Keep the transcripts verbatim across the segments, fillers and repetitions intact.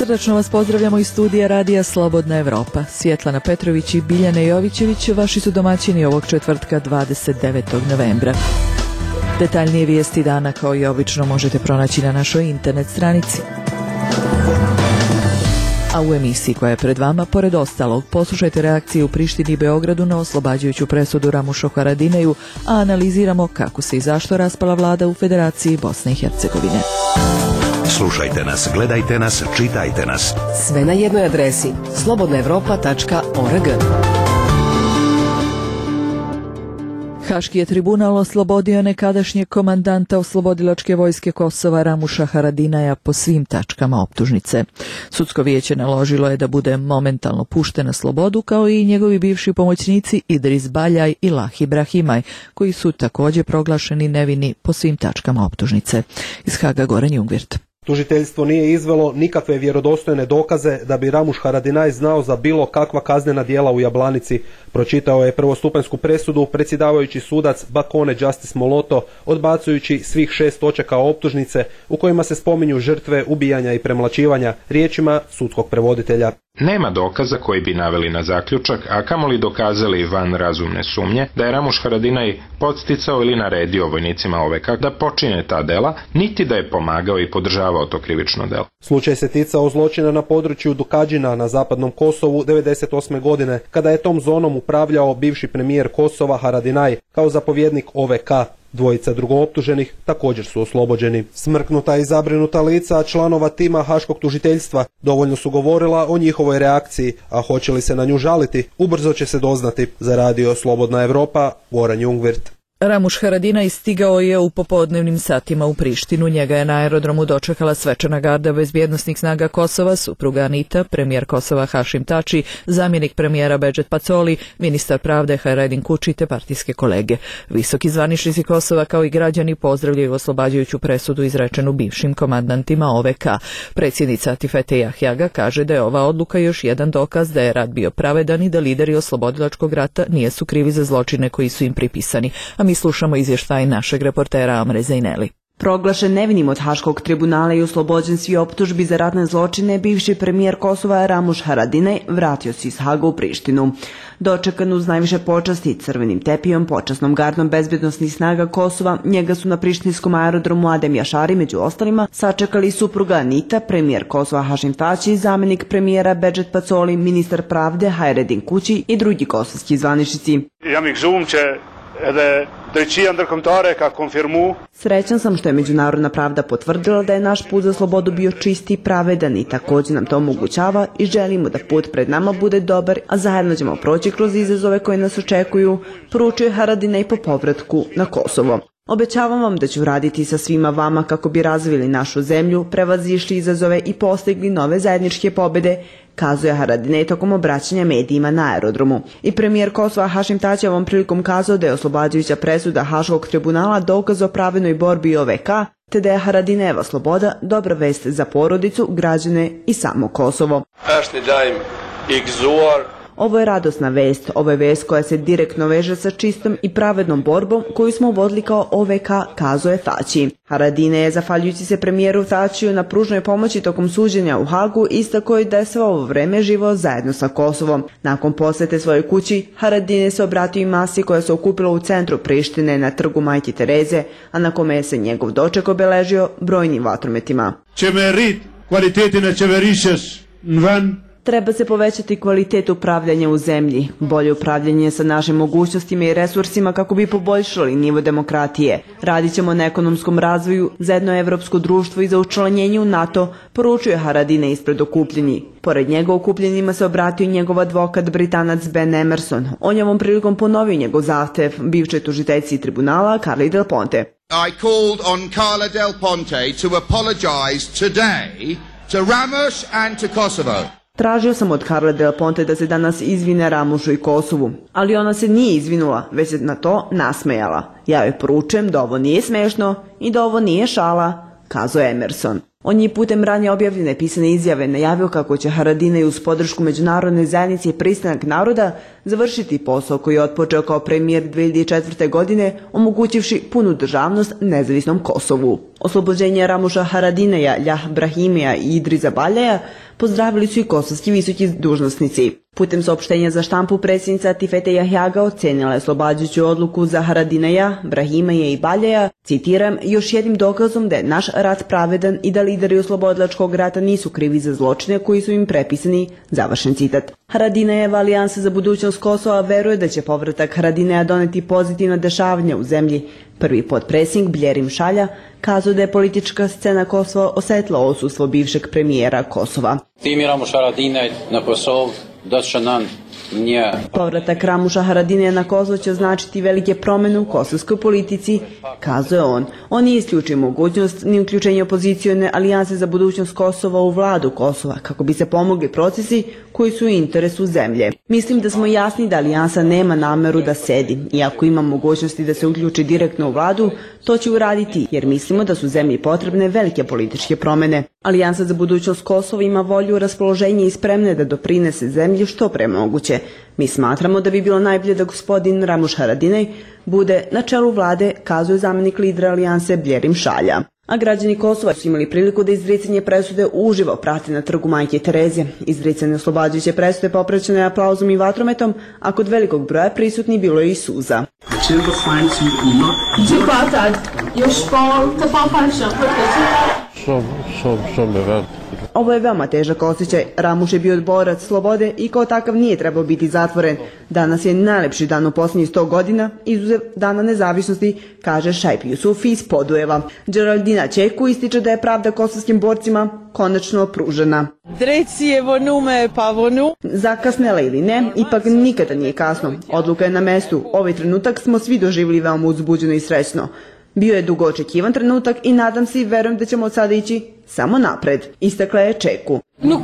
Srdačno vas pozdravljamo iz studija Radija Slobodna Evropa. Svjetlana Petrović i Biljana Jovićević vaši su domaćini ovog četvrtka dvadeset devetog novembra. Detaljnije vijesti dana kao i obično možete pronaći na našoj internet stranici. A u emisiji koja je pred vama, pored ostalog, poslušajte reakcije u Prištini i Beogradu na oslobađajuću presudu Ramušu Haradinaju, a analiziramo kako se i zašto raspala vlada u Federaciji Bosne i Hercegovine. Slušajte nas, gledajte nas, čitajte nas. Sve na jednoj adresi slobodna evropa tačka org. Haški je tribunal oslobodio nekadašnjeg komandanta oslobodilačke vojske Kosova Ramuša Haradinaja po svim tačkama optužnice. Sudsko vijeće naložilo je da bude momentalno pušten na slobodu, kao i njegovi bivši pomoćnici Idris Baljaj i Lah Ibrahimaj, koji su također proglašeni nevini po svim tačkama optužnice. Iz Haga Goran Jungwirth. Tužiteljstvo nije izvelo nikakve vjerodostojne dokaze da bi Ramuš Haradinaj znao za bilo kakva kaznena djela u Jablanici. Pročitao je prvostupanjsku presudu predsjedavajući sudac Bakone Justice Moloto, odbacujući svih šest točaka optužnice u kojima se spominju žrtve ubijanja i premlaćivanja, riječima sudskog prevoditelja. Nema dokaza koji bi naveli na zaključak, a kamoli dokazali van razumne sumnje da je Ramuš Haradinaj podsticao ili naredio vojnicima O V K da počine ta dela, niti da je pomagao i podržavao to krivično delo. Slučaj se ticao zločina na području Dukadžina na zapadnom Kosovu devedeset osme godine, kada je tom zonom upravljao bivši premijer Kosova Haradinaj kao zapovjednik O V K. Dvojica drugooptuženih također su oslobođeni. Smrknuta i zabrinuta lica članova tima Haškog tužiteljstva dovoljno su govorila o njihovoj reakciji, a hoće li se na nju žaliti, ubrzo će se doznati. Za Radio Slobodna Evropa, Goran Jungwirth. Ramuš Haradinaj stigao je u popodnevnim satima u Prištinu. Njega je na aerodromu dočekala svečana garda bezbjednosnih snaga Kosova, supruga Anita, premijer Kosova Hašim Tači, zamjenik premijera Bedžet Pacoli, ministar pravde Hajredin Kuči te partijske kolege. Visoki zvaničnici Kosova kao i građani pozdravljaju oslobađajuću presudu izrečenu bivšim komandantima O V K. Predsjednica Atifete Jahjaga kaže da je ova odluka još jedan dokaz da je rat bio pravedan i da lideri oslobodilačkog rata nijesu krivi za zločine koji su im pripisani. A mi slušamo izvještaj našeg reportera Amre Zajneli. Proglašen nevinim od Haškog tribunala i oslobođen svi optužbi za ratne zločine, bivši premijer Kosova Ramuš Haradinaj vratio se iz Haga u Prištinu. Dočekan uz najviše počasti crvenim tepijom, počasnom gardom bezbjednosnih snaga Kosova, njega su na prištinskom aerodromu Adem Jašari među ostalima sačekali supruga Anita, premijer Kosova Hašim Tači, zamjenik premijera Bedžet Pacoli, ministar pravde Hajredin Kući i drugi kosovski zvaničnici. Jam i gëzuar që edhe drejtësia ndërkombëtare ka konfirmu. Srećan sam što je međunarodna pravda potvrdila da je naš put za slobodu bio čist i pravedan i također nam to omogućava i želimo da put pred nama bude dobar, a zajedno ćemo proći kroz izazove koje nas očekuju, poručuje Haradinaj po povratku na Kosovo. Obećavam vam da ću raditi sa svima vama kako bi razvili našu zemlju, prevazišli izazove i postigli nove zajedničke pobjede, kazuje Haradinaj tokom obraćanja medijima na aerodromu. I premijer Kosova Hašim Tači ovom prilikom kazao da je oslobađajuća presuda Haškog tribunala dokaz o pravednoj borbi O V K, te da je Haradinajeva sloboda dobra vest za porodicu, građane i samo Kosovo. Ovo je radosna vest, ovo je vest koja se direktno veže sa čistom i pravednom borbom koju smo vodili kao O V K, kazuje Tači. Haradinaj je, zahvaljujući se premijeru Tačiju na pružnoj pomoći tokom suđenja u Hagu, istakao je da je sve ovo vreme živao zajedno sa Kosovom. Nakon posjete svojoj kući, Haradinaj se obratio i masi koja se okupila u centru Prištine na trgu Majke Tereze, a na kome se njegov doček obeležio brojnim vatrometima. Qeverit, kvalitetin e qeverisjes në vend. Treba se povećati kvalitet upravljanja u zemlji, bolje upravljanje sa našim mogućnostima i resursima kako bi poboljšali nivo demokratije. Radit ćemo na ekonomskom razvoju, za jedno evropsko društvo i za učlanjenje u NATO, poručuje Haradinaj ispred okupljenih. Pored njega okupljenima se obratio njegov advokat Britanac Ben Emerson. On je ovom prilikom ponovio njegov zahtev bivšoj tužiteljici tribunala Carli Del Ponte. I called on Carla Del Ponte to apologize today to Ramush and to Kosovo. Tražio sam od Carla Del Ponte da se danas izvine Ramušu i Kosovu, ali ona se nije izvinula, već se na to nasmejala. Ja joj poručujem da ovo nije smešno i da ovo nije šala, kazao Emerson. On je putem ranije objavljene pisane izjave najavio kako će Haradinaj uz podršku međunarodne zajednice i pristanak naroda završiti posao koji je otpočeo kao premijer dve hiljade četvrte. godine, omogućivši punu državnost nezavisnom Kosovu. Oslobođenje Ramuša Haradinaja, Ljah Brahimija i Idriza Baljaja pozdravili su i kosovski visoki dužnosnici. Putem saopštenja za štampu predsjednica Tifete Jahjaga ocenila je oslobađajuću odluku za Haradinaja, Brahimaja i Baljaja, citiram, još jednim dokazom da je naš rat pravedan i da lideri oslobodilačkog rata nisu krivi za zločine koji su im prepisani, završen citat. Haradinajeva alijansa za budućnost Kosova veruje da će povratak Haradinaja doneti pozitivna dešavanja u zemlji. Prvi potpredsjednik Bljerim Šalja kazao da je politička scena Kosova osetila osustvo bivšeg premijera Kosova. Ramuš Haradinaj na Kosov došao nam nje. Povratak Ramuša Haradinaja na Kosovo će označiti velike promjene u kosovskoj politici, kazao je on. On nije isključio mogućnost ni uključenje opozicione alijanse za budućnost Kosova u vladu Kosova, kako bi se pomogli procesi koji su u interesu zemlje. Mislim da smo jasni da alijansa nema nameru da sedi, iako ima mogućnosti da se uključi direktno u vladu, to će uraditi, jer mislimo da su zemlji potrebne velike političke promjene. Alijansa za budućnost Kosova ima volju, raspoloženje i spremne da doprinese zemlji što pre moguće. Mi smatramo da bi bilo najbolje da gospodin Ramuš Haradinaj bude na čelu vlade, kazuje zamjenik lidera alijanse Bljerim Šalja. A građani Kosova su imali priliku da izricanje presude uživo prate na trgu Majke Terezije. Izricanje oslobađajuće presude popraćeno je aplauzom i vatrometom, a kod velikog broja prisutni bilo je i suza. Ovo je veoma težak osjećaj. Ramuš je bio borac slobode i kao takav nije trebao biti zatvoren. Danas je najlepši dan u posljednjih sto godina, izuzev dana nezavisnosti, kaže Šajp Jusufi iz Podujeva. Geraldina Čeku ističe da je pravda kosovskim borcima konačno pružena. Zakasnela ili ne, ipak nikada nije kasno. Odluka je na mestu. Ovaj trenutak smo svi doživjeli veoma uzbuđeno i srećno. Bio je dugo očekivan trenutak i nadam se i verujem da ćemo od sada ići samo napred, istakla je Čeku.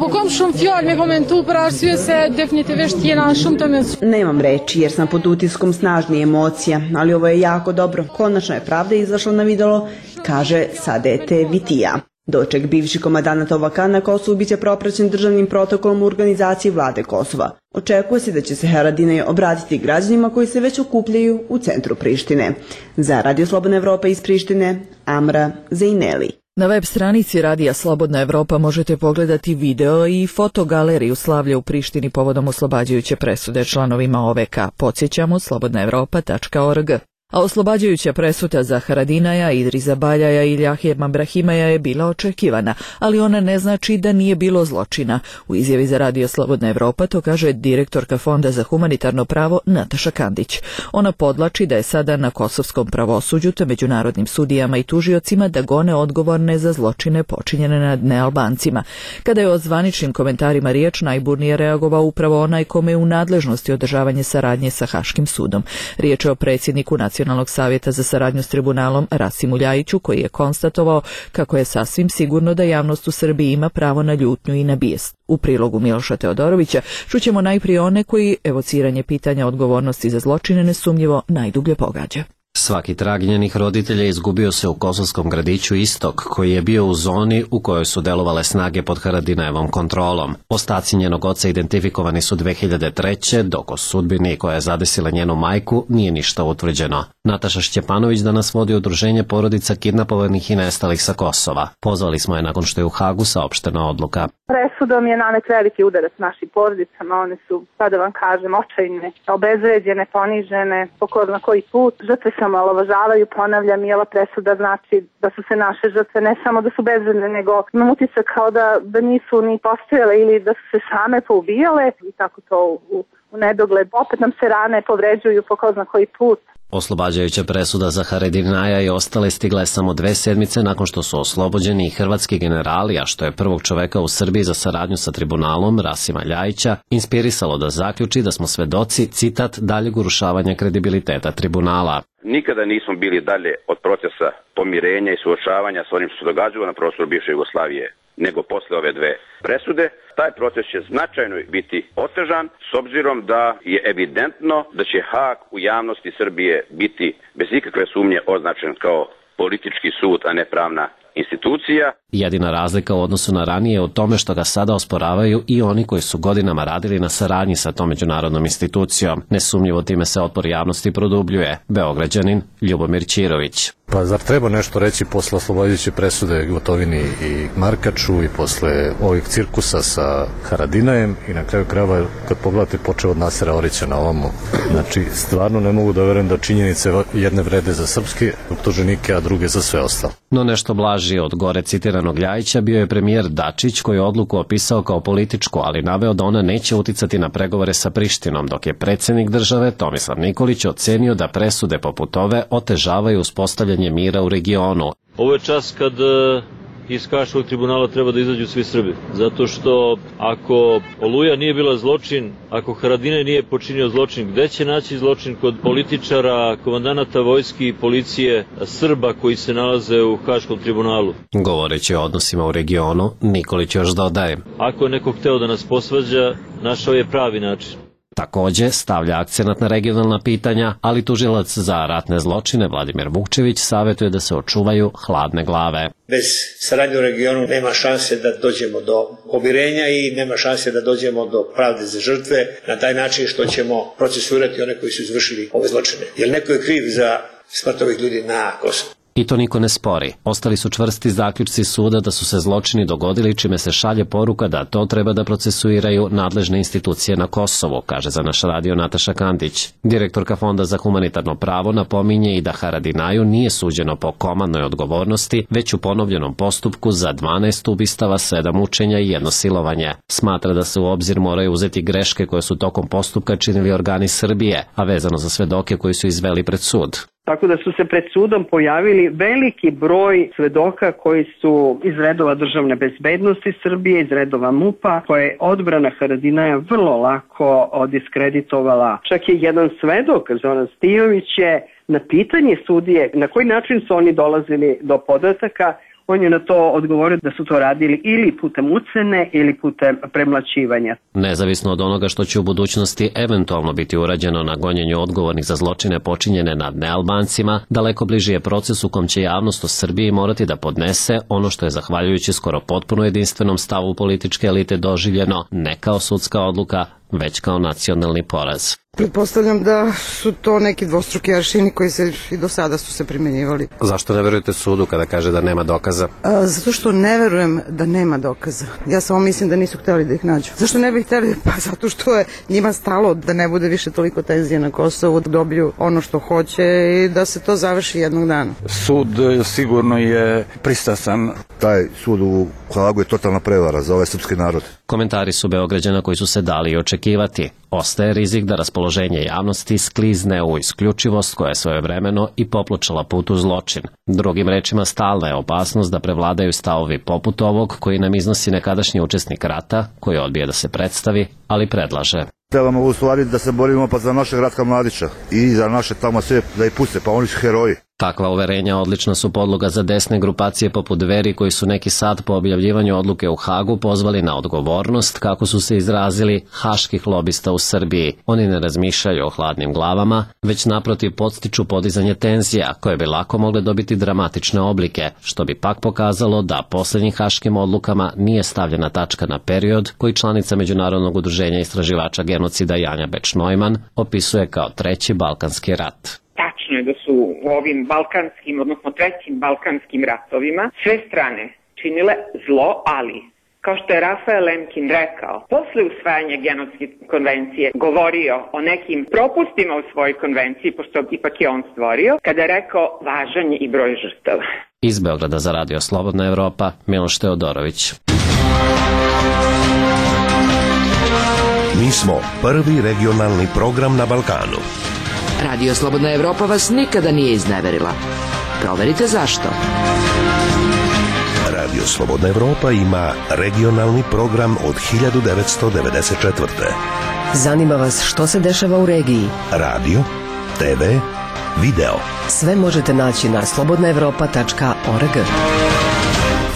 Nemam reči jer sam pod utiskom snažnih emocija, ali ovo je jako dobro. Konačno je pravda izašla na videlo, kaže Sadete Vitija. Doček bivši komadant O V K na Kosovu biće propraćen državnim protokolom u organizaciji vlade Kosova. Očekuje se da će se Haradinaj obratiti građanima koji se već okupljaju u centru Prištine. Za Radio Slobodna Evropa iz Prištine, Amra Zejneli. Na web stranici Radija Slobodna Evropa možete pogledati video i fotogaleriju slavlja u Prištini povodom oslobađajuće presude članovima O V K. Podsjećamo slobodna evropa tačka org. A oslobađajuća presuda za Haradinaja, Idriza Baljaja i Ljahema Brahimaja je bila očekivana, ali ona ne znači da nije bilo zločina. U izjavi za Radio Slobodna Evropa to kaže direktorka Fonda za humanitarno pravo Nataša Kandić. Ona podlači da je sada na kosovskom pravosuđu te međunarodnim sudijama i tužiocima da gone odgovorne za zločine počinjene nad nealbancima. Kada je o zvaničnim komentarima riječ, najburnije reagovao upravo onaj kome je u nadležnosti održavanje saradnje sa Haškim sudom. Riječ je o predsjedniku Nacionalnog savjeta za saradnju s tribunalom Rasimu Ljajiću, koji je konstatovao kako je sasvim sigurno da javnost u Srbiji ima pravo na ljutnju i na bijes. U prilogu Miloša Teodorovića čućemo najprije one koji evociranje pitanja odgovornosti za zločine nesumnjivo najdublje pogađa. Svaki trag njenih roditelja izgubio se u kosovskom gradiću Istok, koji je bio u zoni u kojoj su delovale snage pod Haradinajevom kontrolom. Ostaci njenog oca identifikovani su dve hiljade treće. dok o sudbini koja je zadesila njenu majku nije ništa utvrđeno. Nataša Šćepanović danas vodi udruženje porodica kidnapovanih i nestalih sa Kosova. Pozvali smo je nakon što je u Hagu saopštena odluka. Presudom je nanet veliki udarac našim porodicama, one su, pa da vam kažem, očajne, obezvređene, ponižene, po ko zna koji put. Žrtve se omalovažavaju, ponavljam, i ova presuda znači da su se naše žrtve ne samo da su bezvredne, nego imam utisak kao da, da nisu ni postojale ili da su se same poubijale i tako to u, u nedogled. Opet nam se rane povređuju po ko zna koji put. Oslobađajuća presuda za Haradinaja i ostale stigla je samo dve sedmice nakon što su oslobođeni i hrvatski generali, a što je prvog čoveka u Srbiji za saradnju sa tribunalom, Rasima Ljajića, inspirisalo da zaključi da smo svedoci, citat, daljeg urušavanja kredibiliteta tribunala. Nikada nismo bili dalje od procesa pomirenja i suočavanja s onim što se događalo na prostoru bivše Jugoslavije, nego posle ove dve presude. Taj proces će značajno biti otežan s obzirom da je evidentno da će Hag u javnosti Srbije biti bez ikakve sumnje označen kao politički sud, a ne pravna institucija. Jedina razlika u odnosu na ranije je u tome što ga sada osporavaju i oni koji su godinama radili na saradnji sa tom međunarodnom institucijom. Nesumnjivo time se otpor javnosti produbljuje. Beograđanin Ljubomir Ćirović. Pa zar treba nešto reći posle oslobođujuće presude Gotovini i Markaču i posle ovih cirkusa sa Haradinajem i na kraju krajeva kad pogledate počeo od Nasera Orića na ovamo. Znači stvarno ne mogu da verujem da činjenice jedne vrede za srpske optuženike, a druge za sve ostalo. No nešto blažije od gore citiranog Ljajića bio je premijer Dačić koji je odluku opisao kao političku, ali naveo da ona neće uticati na pregovore sa Prištinom, dok je predsjednik države Tomislav Nikolić ocenio da presude poput ove otežavaju uspostavljanje mira u regionu. Ovo je čas kad iz Haškog tribunala treba da izađu svi Srbi. Zato što ako Oluja nije bila zločin, ako Haradinaj nije počinio zločin, gde će naći zločin kod političara, komandanata vojski i policije Srba koji se nalaze u Haškom tribunalu? Govoreći o odnosima u regionu, Nikolić još dodaje. Ako je neko hteo da nas posvađa, našao je pravi način. Takođe stavlja akcenat na regionalna pitanja, ali tužilac za ratne zločine Vladimir Vukčević savjetuje da se očuvaju hladne glave. Bez saradnje u regionu nema šanse da dođemo do pomirenja i nema šanse da dođemo do pravde za žrtve na taj način što ćemo procesuirati one koji su izvršili ove zločine. Jer neko je kriv za smrt ovih ljudi na Kosovu. I to niko ne spori. Ostali su čvrsti zaključci suda da su se zločini dogodili, čime se šalje poruka da to treba da procesuiraju nadležne institucije na Kosovu, kaže za naš radio Nataša Kandić. Direktorka Fonda za humanitarno pravo napominje i da Haradinaju nije suđeno po komandnoj odgovornosti, već u ponovljenom postupku za dvanaest ubistava, sedam mučenja i jedno silovanje. Smatra da se u obzir moraju uzeti greške koje su tokom postupka činili organi Srbije, a vezano za svedoke koji su izveli pred sud. Tako da su se pred sudom pojavili veliki broj svedoka koji su iz redova državne bezbednosti Srbije, iz redova MUP-a, koje je odbrana Haradinaja vrlo lako diskreditovala. Čak je jedan svedok, Zoran Stijović, je na pitanje sudije na koji način su oni dolazili do podataka, on je na to odgovorio da su to radili ili putem ucene ili putem premlaćivanja. Nezavisno od onoga što će u budućnosti eventualno biti urađeno na gonjenju odgovornih za zločine počinjene nad nealbancima, daleko bliži je proces u kom će javnost u Srbiji morati da podnese ono što je zahvaljujući skoro potpuno jedinstvenom stavu političke elite doživljeno ne kao sudska odluka, već kao nacionalni poraz. Pretpostavljam da su to neki dvostruki aršini koji se i do sada su se primjenjivali. Zašto ne verujete sudu kada kaže da nema dokaza? A, zato što ne verujem da nema dokaza. Ja samo mislim da nisu hteli da ih nađu. Zašto ne bi hteli? Pa zato što je njima stalo da ne bude više toliko tenzije na Kosovu, da dobiju ono što hoće i da se to završi jednog dana. Sud sigurno je pristrasan. Taj sud u Hagu je totalna prevara za ovaj srpski narod. Komentari su Beograđana koji su se dali i očekivati. Ostaje rizik da raspoloženje javnosti sklizne u isključivost koja je svojevremeno i popločala put u zločin. Drugim rečima, stalna je opasnost da prevladaju stavovi poput ovog koji nam iznosi nekadašnji učesnik rata, koji odbije da se predstavi, ali predlaže. Trebamo u stvari da se borimo pa za našeg Ratka Mladića i za naše tamo sve da ih puste, pa oni su heroji. Takva uverenja odlična su podloga za desne grupacije poput Dveri koji su neki sad po objavljivanju odluke u Hagu pozvali na odgovornost, kako su se izrazili, haških lobista u Srbiji. Oni ne razmišljaju o hladnim glavama, već naprotiv podstiču podizanje tenzija koje bi lako mogle dobiti dramatične oblike, što bi pak pokazalo da posljednjim haškim odlukama nije stavljena tačka na period koji članica Međunarodnog udruženja istraživača genocida Janja Beč-Neumann opisuje kao treći Balkanski rat. Tačno je da su u ovim balkanskim, odnosno trećim balkanskim ratovima sve strane činile zlo, ali, kao što je Rafael Lemkin rekao, posle usvajanja genocid konvencije govorio o nekim propustima u svojoj konvenciji, pošto ipak je on stvorio, kada je rekao važan je i broj žrtava. Iz Beograda za radio Slobodna Evropa, Miloš Teodorović. Mi smo prvi regionalni program na Balkanu. Radio Slobodna Evropa vas nikada nije izneverila. Proverite zašto. Radio Slobodna Evropa ima regionalni program od hiljadu devetsto devedeset četvrte. Zanima vas što se dešava u regiji? Radio, te ve, video. Sve možete naći na slobodna evropa tačka org.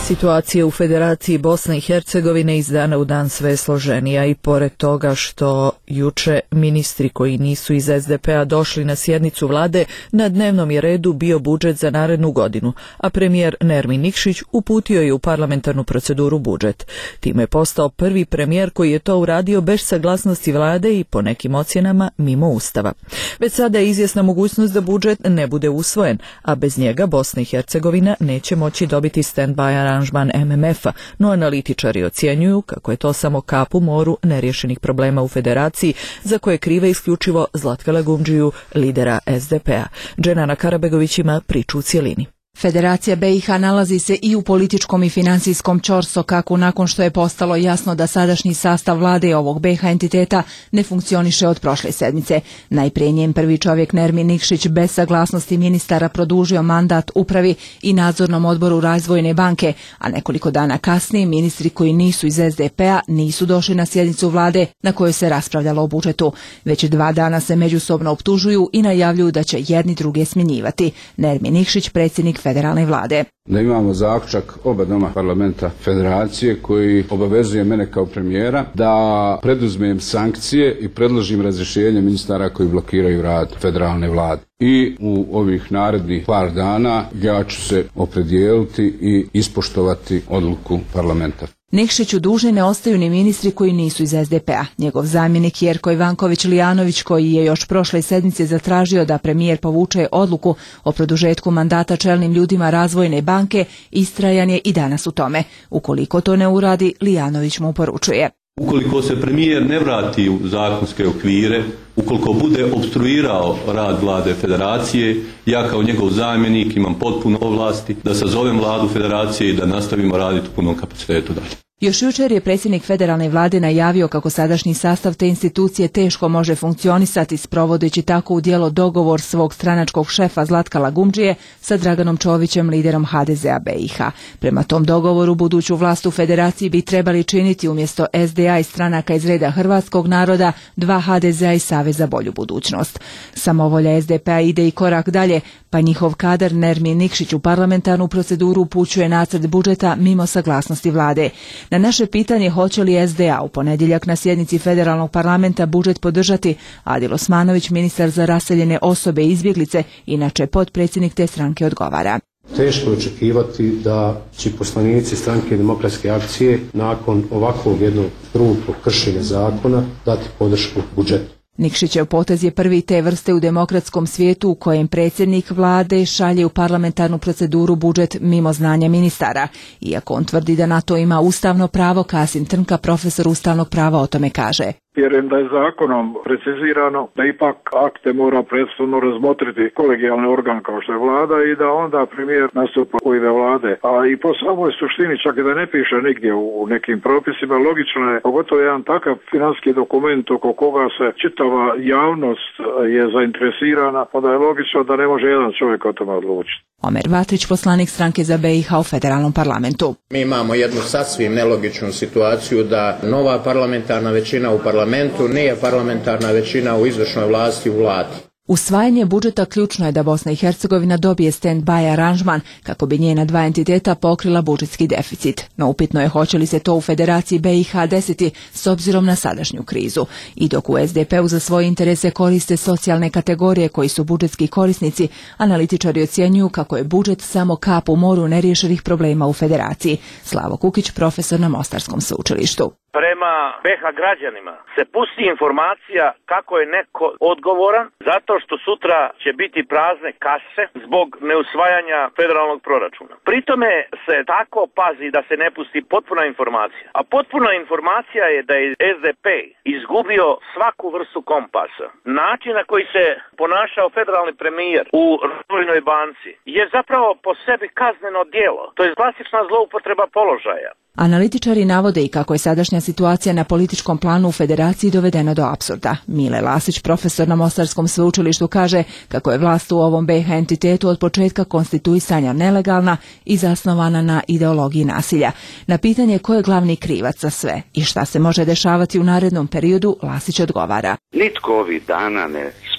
Situacija u Federaciji Bosne i Hercegovine iz dana u dan sve je složenija i pored toga što juče ministri koji nisu iz es de pe a došli na sjednicu vlade, na dnevnom je redu bio budžet za narednu godinu, a premijer Nermin Nikšić uputio je u parlamentarnu proceduru budžet. Time je postao prvi premijer koji je to uradio bez saglasnosti vlade i po nekim ocjenama mimo Ustava. Već sada je izvjesna mogućnost da budžet ne bude usvojen, a bez njega Bosna i Hercegovina neće moći dobiti stand-by aranžman em em ef a, no analitičari ocjenjuju kako je to samo kap u moru nerješenih problema u federaciji za koje krive isključivo Zlatka Lagumdžiju, lidera es de pe a. Dženana Karabegović ima priču u cjelini. Federacija be i ha nalazi se i u političkom i finansijskom ćorsokaku nakon što je postalo jasno da sadašnji sastav vlade ovog be i ha entiteta ne funkcioniše od prošle sedmice. Najprije njen prvi čovjek Nermin Nikšić bez saglasnosti ministara produžio mandat upravi i nadzornom odboru Razvojne banke, a nekoliko dana kasnije ministri koji nisu iz es de pe a nisu došli na sjednicu vlade na kojoj se raspravljalo o budžetu. Već dva dana se međusobno optužuju i najavljuju da će jedni druge smjenjivati. Nermin Nikšić, predsjednik federalne vlade. Da imamo zaključak oba doma parlamenta federacije koji obavezuje mene kao premijera da preduzmem sankcije i predložim razrješenje ministara koji blokiraju rad federalne vlade. I u ovih narednih par dana ja ću se opredijeliti i ispoštovati odluku parlamenta. Nikšiću dužni ne ostaju ni ministri koji nisu iz es de pe a. Njegov zamjenik Jerko Ivanković Lijanović, koji je još prošle sedmice zatražio da premijer povuče odluku o produžetku mandata čelnim ljudima Razvojne banke, istrajan je i danas u tome. Ukoliko to ne uradi, Lijanović mu poručuje: ukoliko se premijer ne vrati u zakonske okvire, ukoliko bude opstruirao rad vlade federacije, ja kao njegov zamjenik imam potpuno ovlasti da sazovem vladu federacije i da nastavimo raditi u punom kapacitetu dalje. Još jučer je predsjednik federalne vlade najavio kako sadašnji sastav te institucije teško može funkcionisati sprovodeći tako u djelo dogovor svog stranačkog šefa Zlatka Lagumdžije sa Draganom Čovićem, liderom ha de ze a be i ha. Prema tom dogovoru buduću vlast u federaciji bi trebali činiti umjesto es de a i stranaka iz reda hrvatskog naroda, dva ha de ze a i Savez za bolju budućnost. Samovolja es de pe a ide i korak dalje, pa njihov kadar Nermin Nikšić u parlamentarnu proceduru upućuje nacrt budžeta mimo saglasnosti vlade. Na naše pitanje hoće li es de a u ponedjeljak na sjednici federalnog parlamenta budžet podržati, Adil Osmanović, ministar za raseljene osobe i izbjeglice, inače potpredsjednik te stranke, odgovara: teško je očekivati da će poslanici stranke Demokratske akcije nakon ovakvog jednog grubog kršenja zakona dati podršku budžetu. Nikšićev potez je prvi te vrste u demokratskom svijetu u kojem predsjednik vlade šalje u parlamentarnu proceduru budžet mimo znanja ministara. Iako on tvrdi da na to ima ustavno pravo, Kasim Trnka, profesor ustavnog prava, o tome kaže: vjerujem da je zakonom precizirano da ipak akte mora prethodno razmotriti kolegijalni organ kao što je vlada i da onda premijer nastupa u ime vlade. A i po samoj suštini, čak i da ne piše nigdje u nekim propisima, logično je, pogotovo jedan takav financijski dokument oko koga se čitava javnost je zainteresirana, onda je logično da ne može jedan čovjek o tome odlučiti. Omer Vatrić, poslanik stranke za be i ha u federalnom parlamentu. Mi imamo jednu sasvim nelogičnu situaciju da nova parlamentarna većina u parlamentu nije parlamentarna većina u izvršnoj vlasti u vladi. Usvajanje budžeta ključno je da Bosna i Hercegovina dobije stand-by aranžman kako bi njena dva entiteta pokrila budžetski deficit. No upitno je hoće li se to u Federaciji be i ha desiti s obzirom na sadašnju krizu. I dok u es de pe u za svoje interese koriste socijalne kategorije koji su budžetski korisnici, analitičari ocjenjuju kako je budžet samo kap u moru neriješenih problema u Federaciji. Slavo Kukić, profesor na Mostarskom sveučilištu. Prema be ha građanima se pusti informacija kako je neko odgovoran zato što sutra će biti prazne kase zbog neusvajanja federalnog proračuna. Pritome se tako pazi da se ne pusti potpuna informacija. A potpuna informacija je da je es de pe izgubio svaku vrstu kompasa. Način na koji se ponašao federalni premijer u Razvojnoj banci je zapravo po sebi kazneno djelo. To je klasična zloupotreba položaja. Analitičari navode i kako je sadašnja situacija na političkom planu u Federaciji dovedena do apsurda. Mile Lasić, profesor na Mostarskom sveučilištu, kaže kako je vlast u ovom be i ha entitetu od početka konstituisanja nelegalna i zasnovana na ideologiji nasilja. Na pitanje ko je glavni krivac za sve i šta se može dešavati u narednom periodu, Lasić odgovara: nitko ovih dana ne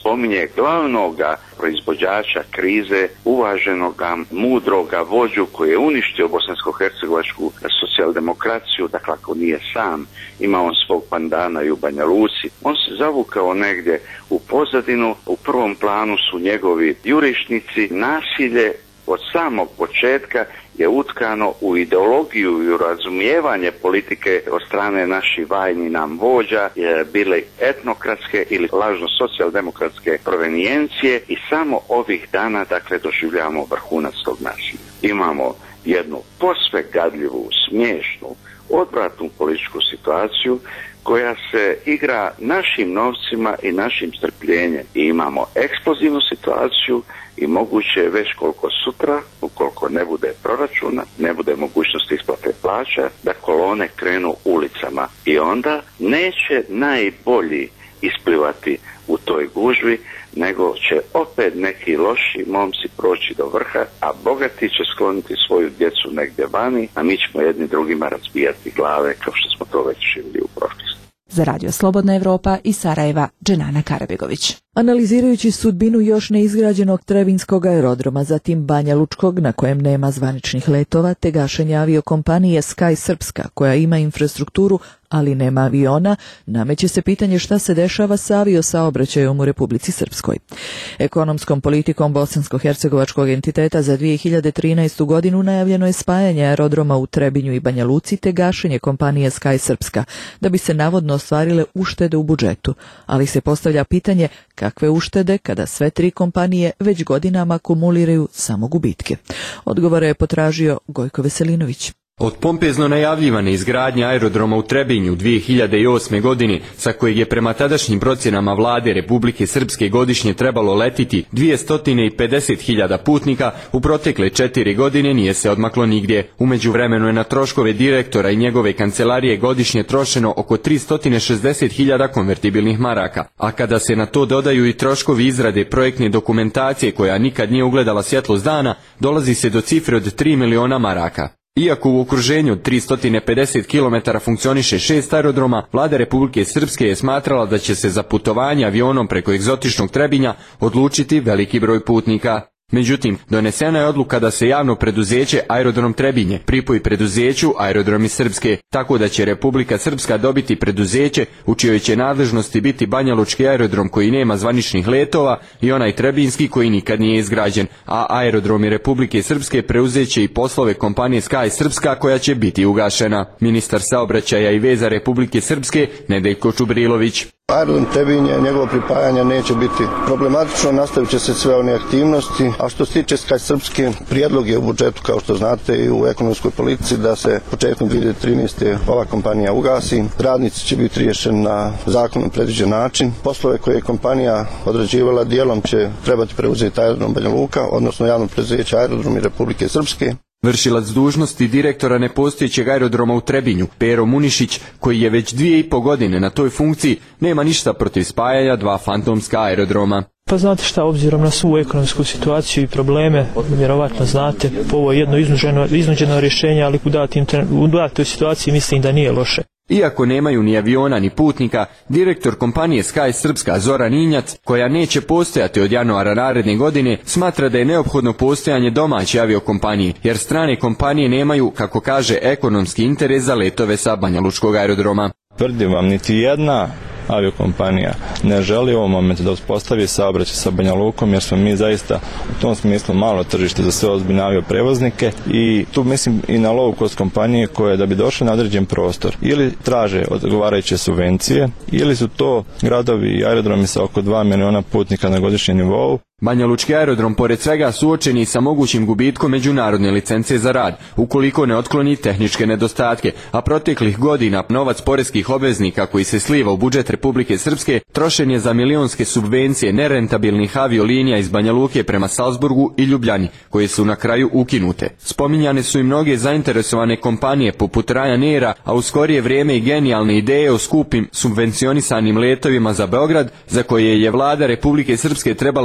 spominje glavnoga proizvođača krize, uvaženoga, mudroga vođu koji je uništio bosansko-hercegovačku socijaldemokraciju, dakle ako nije sam, ima on svog pandana i u Banja Luci. On se zavukao negdje u pozadinu, u prvom planu su njegovi jurišnici, nasilje od samog početka je utkano u ideologiju i u razumijevanje politike od strane naših vajni nam vođa, je bile etnokratske ili lažno socijaldemokratske provenijencije i samo ovih dana dakle doživljavamo vrhunac tog nasilja. Imamo jednu posve gadljivu, smiješnu, odvratnu političku situaciju koja se igra našim novcima i našim strpljenjem. I imamo eksplozivnu situaciju i moguće je već koliko sutra, ukoliko ne bude proračuna, ne bude mogućnosti isplate plaća, da kolone krenu ulicama. I onda neće najbolji isplivati u toj gužvi, nego će opet neki loši momci proći do vrha, a bogati će skloniti svoju djecu negdje vani, a mi ćemo jedni drugima razbijati glave kao što smo to već živjeli u prošlosti. Za Radio Slobodna Evropa iz Sarajeva, Dženana Karabegović. Analizirajući sudbinu još neizgrađenog Trebinskog aerodroma, zatim Banja Lučkog na kojem nema zvaničnih letova, te gašenja aviokompanije Sky Srpska koja ima infrastrukturu, ali nema aviona, nameće se pitanje šta se dešava sa aviosaobraćajom u Republici Srpskoj. Ekonomskom politikom bosansko-hercegovačkog entiteta za dvije hiljade trinaestu godinu najavljeno je spajanje aerodroma u Trebinju i Banja Luci te gašenje kompanije Sky Srpska, da bi se navodno ostvarile uštede u budžetu, ali se postavlja pitanje kakve uštede kada sve tri kompanije već godinama akumuliraju samo gubitke. Odgovore je potražio Gojko Veselinović. Od pompezno najavljivane izgradnje aerodroma u Trebinju dvije hiljade osme. godine, sa kojeg je prema tadašnjim procjenama vlade Republike Srpske godišnje trebalo letiti dvjesto pedeset hiljada putnika, u protekle četiri godine nije se odmaklo nigdje. U međuvremenu je na troškove direktora i njegove kancelarije godišnje trošeno oko tristo šezdeset hiljada konvertibilnih maraka, a kada se na to dodaju i troškovi izrade projektne dokumentacije koja nikad nije ugledala svjetlost dana, dolazi se do cifre od tri miliona maraka. Iako u okruženju od tristo pedeset kilometara funkcioniše šest aerodroma, vlada Republike Srpske je smatrala da će se za putovanje avionom preko egzotičnog Trebinja odlučiti veliki broj putnika. Međutim, donesena je odluka da se javno preduzeće Aerodrom Trebinje pripoji preduzeću Aerodromi Srpske, tako da će Republika Srpska dobiti preduzeće u čijoj će nadležnosti biti Banja Lučki aerodrom koji nema zvaničnih letova i onaj Trebinski koji nikad nije izgrađen, a Aerodromi Republike Srpske preuzeće i poslove kompanije Sky Srpska koja će biti ugašena. Ministar saobraćaja i veza Republike Srpske Nedeljko Čubrilović. Aerodrom Trebinje, njegovo pripajanje neće biti problematično, nastavit će se sve one aktivnosti, a što se tiče Sky Srpske, prijedlog je u budžetu, kao što znate, i u ekonomskoj politici da se početkom dvije hiljade trinaeste. ova kompanija ugasi, radnici će biti riješeni na zakonom predviđen način, poslove koje je kompanija odrađivala dijelom će trebati preuzeti Aerodrom Banja Luka, odnosno javno preduzeće Aerodromi Republike Srpske. Vršilac dužnosti direktora nepostojećeg aerodroma u Trebinju, Pero Munišić, koji je već dvije i po godine na toj funkciji, nema ništa protiv spajanja dva fantomska aerodroma. Pa znate šta, obzirom na svu ekonomsku situaciju i probleme, vjerovatno znate, ovo je jedno iznuđeno, iznuđeno rješenje, ali u, datim, u datoj situaciji mislim da nije loše. Iako nemaju ni aviona ni putnika, direktor kompanije Sky Srpska Zoran Injac, koja neće postojati od januara naredne godine, smatra da je neophodno postojanje domaće aviokompanije, jer strane kompanije nemaju, kako kaže, ekonomski interes za letove sa Banja Lučkog aerodroma. Tvrdim vam, niti jedna aviokompanija ne želi u ovom momentu da uspostavi saobraćaj sa Banja Lukom, jer smo mi zaista u tom smislu malo tržište za sve ozbiljne avioprevoznike i tu mislim i na low cost kompanije koje da bi došle na određen prostor ili traže odgovarajuće subvencije ili su to gradovi i aerodromi sa oko dva miliona putnika na godišnjem nivou. Banja Lučki aerodrom pored svega suočeni sa mogućim gubitkom međunarodne licence za rad, ukoliko ne otkloni tehničke nedostatke, a proteklih godina novac poreskih obveznika koji se sliva u budžet Republike Srpske trošen je za milionske subvencije nerentabilnih aviolinija iz Banja Luke prema Salzburgu i Ljubljani, koje su na kraju ukinute. Spominjane su i mnoge zainteresovane kompanije poput Ryanaira, a u skorije vrijeme i genijalne ideje o skupim subvencionisanim letovima za Beograd, za koje je vlada Republike Srpske trebala izdvajati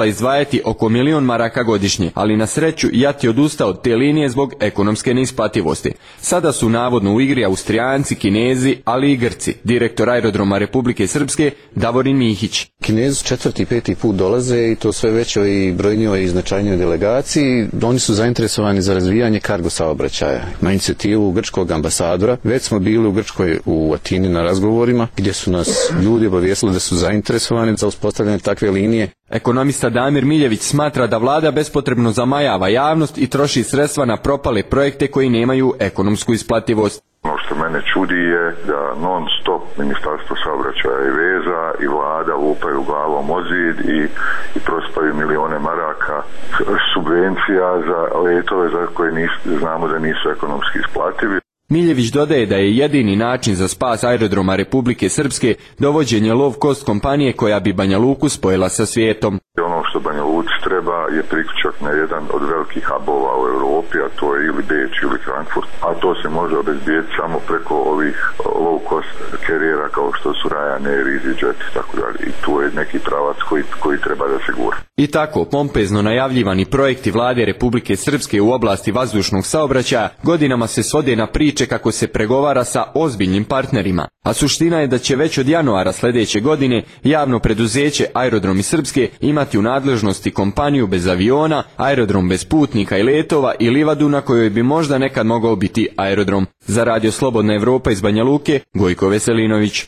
izdvajati oko milion maraka godišnje, ali na sreću JAT je odustao od te linije zbog ekonomske neisplativosti. Sada su navodno u igri Austrijanci, Kinezi, ali i Grci. Direktor Aerodroma Republike Srpske Davorin Mihić. Kinezi četvrti, peti put dolaze i to sve većoj i brojnijoj i značajnijoj delegaciji. Oni su zainteresovani za razvijanje kargo saobraćaja. Na inicijativu grčkog ambasadora već smo bili u Grčkoj u Atini na razgovorima gdje su nas ljudi obavijestili da su zainteresovani za uspostavljanje takve linije. Ekonomista Damir Miljević smatra da vlada bespotrebno zamajava javnost i troši sredstva na propale projekte koji nemaju ekonomsku isplativost. Ono što mene čudi je da non stop Ministarstvo saobraćaja i veza i vlada lupaju glavom o zid i, i prospaju milione maraka subvencija za letove za koje nis, znamo da nisu ekonomski isplativi. Miljević dodaje da je jedini način za spas aerodroma Republike Srpske dovođenje low cost kompanije koja bi Banja Luku spojila sa svijetom. Ono što Banja Luci treba je priključak na jedan od velikih hubova u Europi, a to je ili Beč ili Frankfurt, a to se može obezbijeti samo preko ovih low cost karijera kao što su Ryanair, EasyJet i tako dalje. I tu je neki pravac koji, koji treba da se gura. I tako, pompezno najavljivani projekti vlade Republike Srpske u oblasti vazdušnog saobraćaja godinama se svode na priče kako se pregovara sa ozbiljnim partnerima. A suština je da će već od januara sljedeće godine javno preduzeće Aerodromi Srpske imati u nadležnosti kompaniju bez aviona, aerodrom bez putnika i letova i livadu na kojoj bi možda nekad mogao biti aerodrom. Za Radio Slobodna Evropa iz Banja Luke, Gojko Veselinović.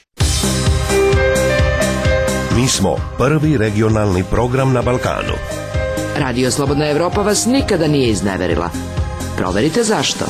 Mi smo prvi regionalni program na Balkanu. Radio Slobodna Evropa vas nikada nije izneverila. Proverite zašto.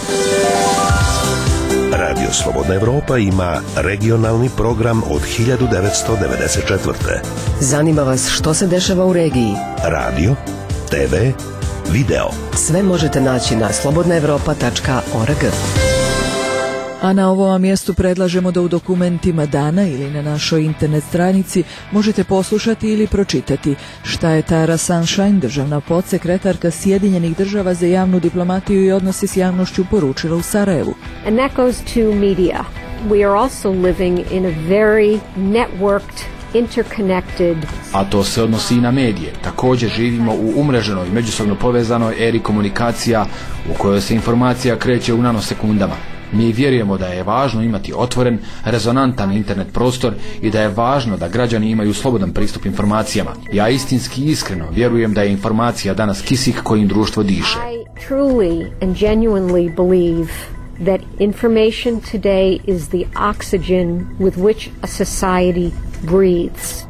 Radio Slobodna Evropa ima regionalni program od hiljadu devetsto devedeset četvrte. Zanima vas što se dešava u regiji? Radio, te ve, video. Sve možete naći na slobodna evropa tačka org. A na ovom mjestu predlažemo da u dokumentima dana ili na našoj internet stranici možete poslušati ili pročitati šta je Tara Sunshine, državna podsekretarka Sjedinjenih država za javnu diplomatiju i odnose s javnošću, poručila u Sarajevu. And that goes to media. We are also living in a very networked, interconnected. A to se odnosi i na medije. Također živimo u umreženoj, međusobno povezanoj eri komunikacija u kojoj se informacija kreće u nanosekundama. Mi vjerujemo da je važno imati otvoren, rezonantan internet prostor i da je važno da građani imaju slobodan pristup informacijama. Ja istinski i iskreno vjerujem da je informacija danas kisik kojim društvo diše. I truly and genuinely believe that information today is the oxygen with which a society breathes.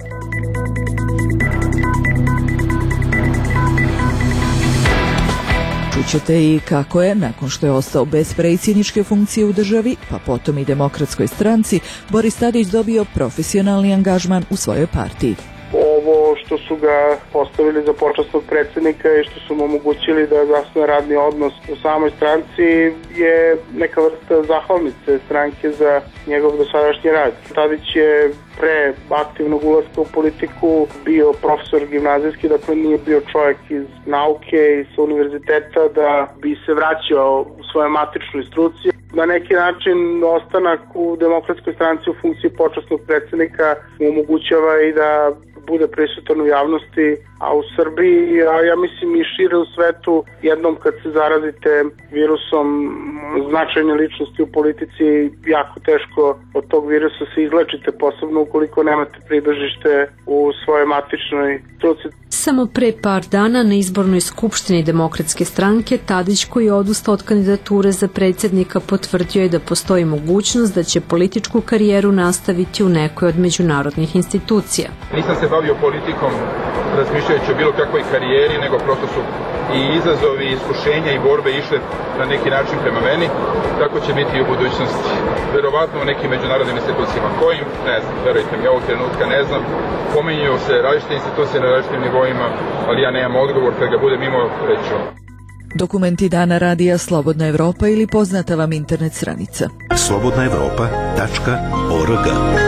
Čućete i kako je, nakon što je ostao bez predsjedničke funkcije u državi, pa potom i Demokratskoj stranci, Boris Tadić dobio profesionalni angažman u svojoj partiji. Ovo što su ga postavili za počasnog predsjednika i što su mu omogućili da zasnuje radni odnos u samoj stranci je neka vrsta zahvalnice stranke za njegov dosadašnji rad. Tadić je pre aktivnog ulaska u politiku bio profesor gimnazijski, dakle nije bio čovjek iz nauke i sa univerziteta da bi se vraćao u svoje matičnoj struci. Na neki način ostanak u Demokratskoj stranci u funkciji počasnog predsjednika mu omogućava i da bude prisutan u javnosti, a u Srbiji, a ja mislim i šire u svetu, jednom kad se zarazite virusom značajne ličnosti u politici, jako teško od tog virusa se izlečite, posebno ukoliko nemate pribežište u svojoj matičnoj struci. Samo pre par dana na izbornoj skupštini Demokratske stranke Tadić, koji je odustao od kandidature za predsjednika, potvrdio je da postoji mogućnost da će političku karijeru nastaviti u nekoj od međunarodnih institucija. Nisam se bavio politikom razmišljajući o bilo kakvoj karijeri, nego prosto su i izazovi, i iskušenja i borbe išle na neki način prema meni. Tako će biti i u budućnosti. Verovatno u nekim međunarodnim institucijama. Kojim? Ne znam. Verujte mi, ovog trenutka ne znam. Pominju se različite institucije na različitim nivoima, ali ja nemam odgovor, kad ga budem imao reću. Dokumenti dana radija Slobodna Evropa ili poznata vam internet stranica. slobodna evropa tačka org.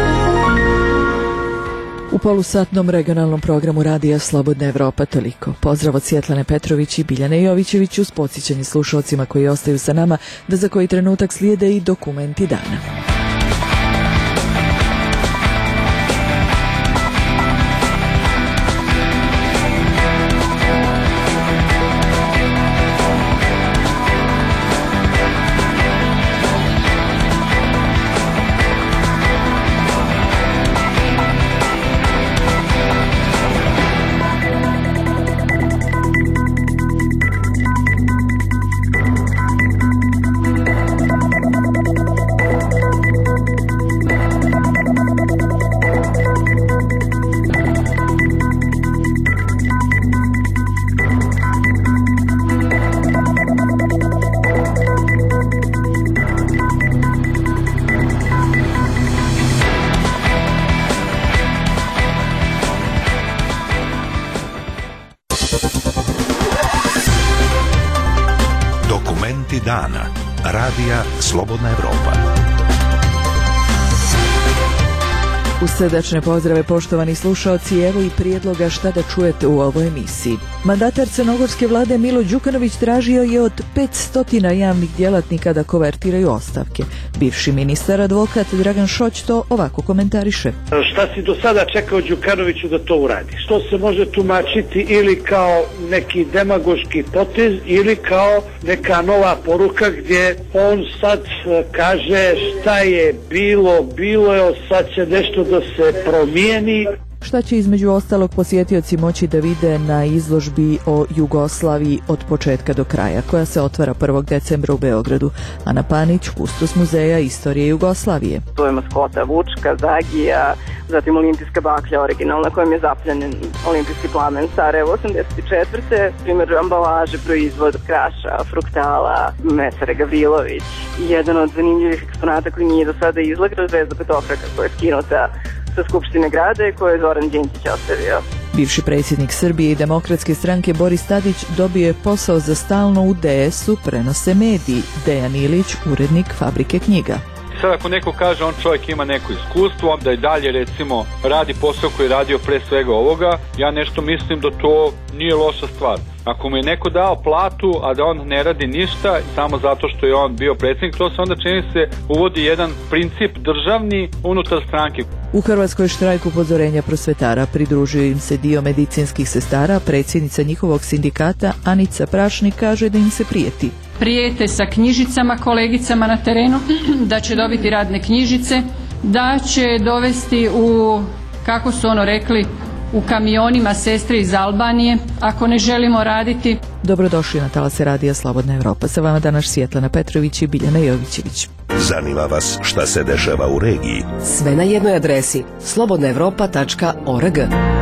U polusatnom regionalnom programu radija Slobodna Evropa toliko. Pozdrav od Svjetlane Petrović i Biljane Jovićević uz podsjećanje slušalcima koji ostaju sa nama da za koji trenutak slijede i dokumenti dana. Ljudi dana. Radija Slobodna Evropa. Uz srdačne pozdrave, poštovani slušaoci, evo i prijedloga šta da čujete u ovoj emisiji. Mandatar crnogorske vlade Milo Đukanović tražio je od petsto javnih djelatnika da kovertiraju ostavke. Bivši ministar advokat Dragan Šoć to ovako komentariše. Šta si do sada čekao Đukanoviću da to uradi? Što se može tumačiti ili kao neki demagoški potez ili kao neka nova poruka gdje on sad kaže šta je bilo, bilo je, sad će nešto da se promijeni. Šta će između ostalog posjetioci moći da vide na izložbi o Jugoslaviji od početka do kraja, koja se otvara prvog decembra u Beogradu. Ana Panić, kustos muzeja istorije Jugoslavije. To je maskota Vučka, Zagija, zatim olimpijska baklja originalna kojom je zapljenjen olimpijski plamen Sarajevo osamdeset četvrte Primjer ambalaže, proizvod kraša, fruktala, Mesare Gavrilović. Jedan od zanimljivih eksponata koji nije do sada izlagao, zvezda petokraka koja je skinuta sa Skupštine grada i koje je Zoran Đinđić ostavio. Bivši predsjednik Srbije i Demokratske stranke Boris Tadić dobio je posao za stalno u D S-u, prenose mediji. Dejan Ilić, urednik Fabrike knjiga. Sad ako neko kaže on čovjek ima neko iskustvo, da i dalje recimo radi posao koji je radio pre svega ovoga, ja nešto mislim da to nije loša stvar. Ako mu je neko dao platu, a da on ne radi ništa samo zato što je on bio predsjednik, to se onda čini se uvodi jedan princip državni unutar stranke. U Hrvatskoj štrajku upozorenja prosvetara pridružio im se dio medicinskih sestara, predsjednica njihovog sindikata Anica Prašnik kaže da im se prijeti. Prijete sa knjižicama kolegicama na terenu, da će dobiti radne knjižice, da će dovesti u, kako su ono rekli, u kamionima sestre iz Albanije, ako ne želimo raditi. Dobrodošli na talase Radija Slobodna Evropa. Sa vama danas Svjetlana Petrović i Biljana Jovićević. Zanima vas šta se dešava u regiji? Sve na jednoj adresi slobodna evropa tačka org.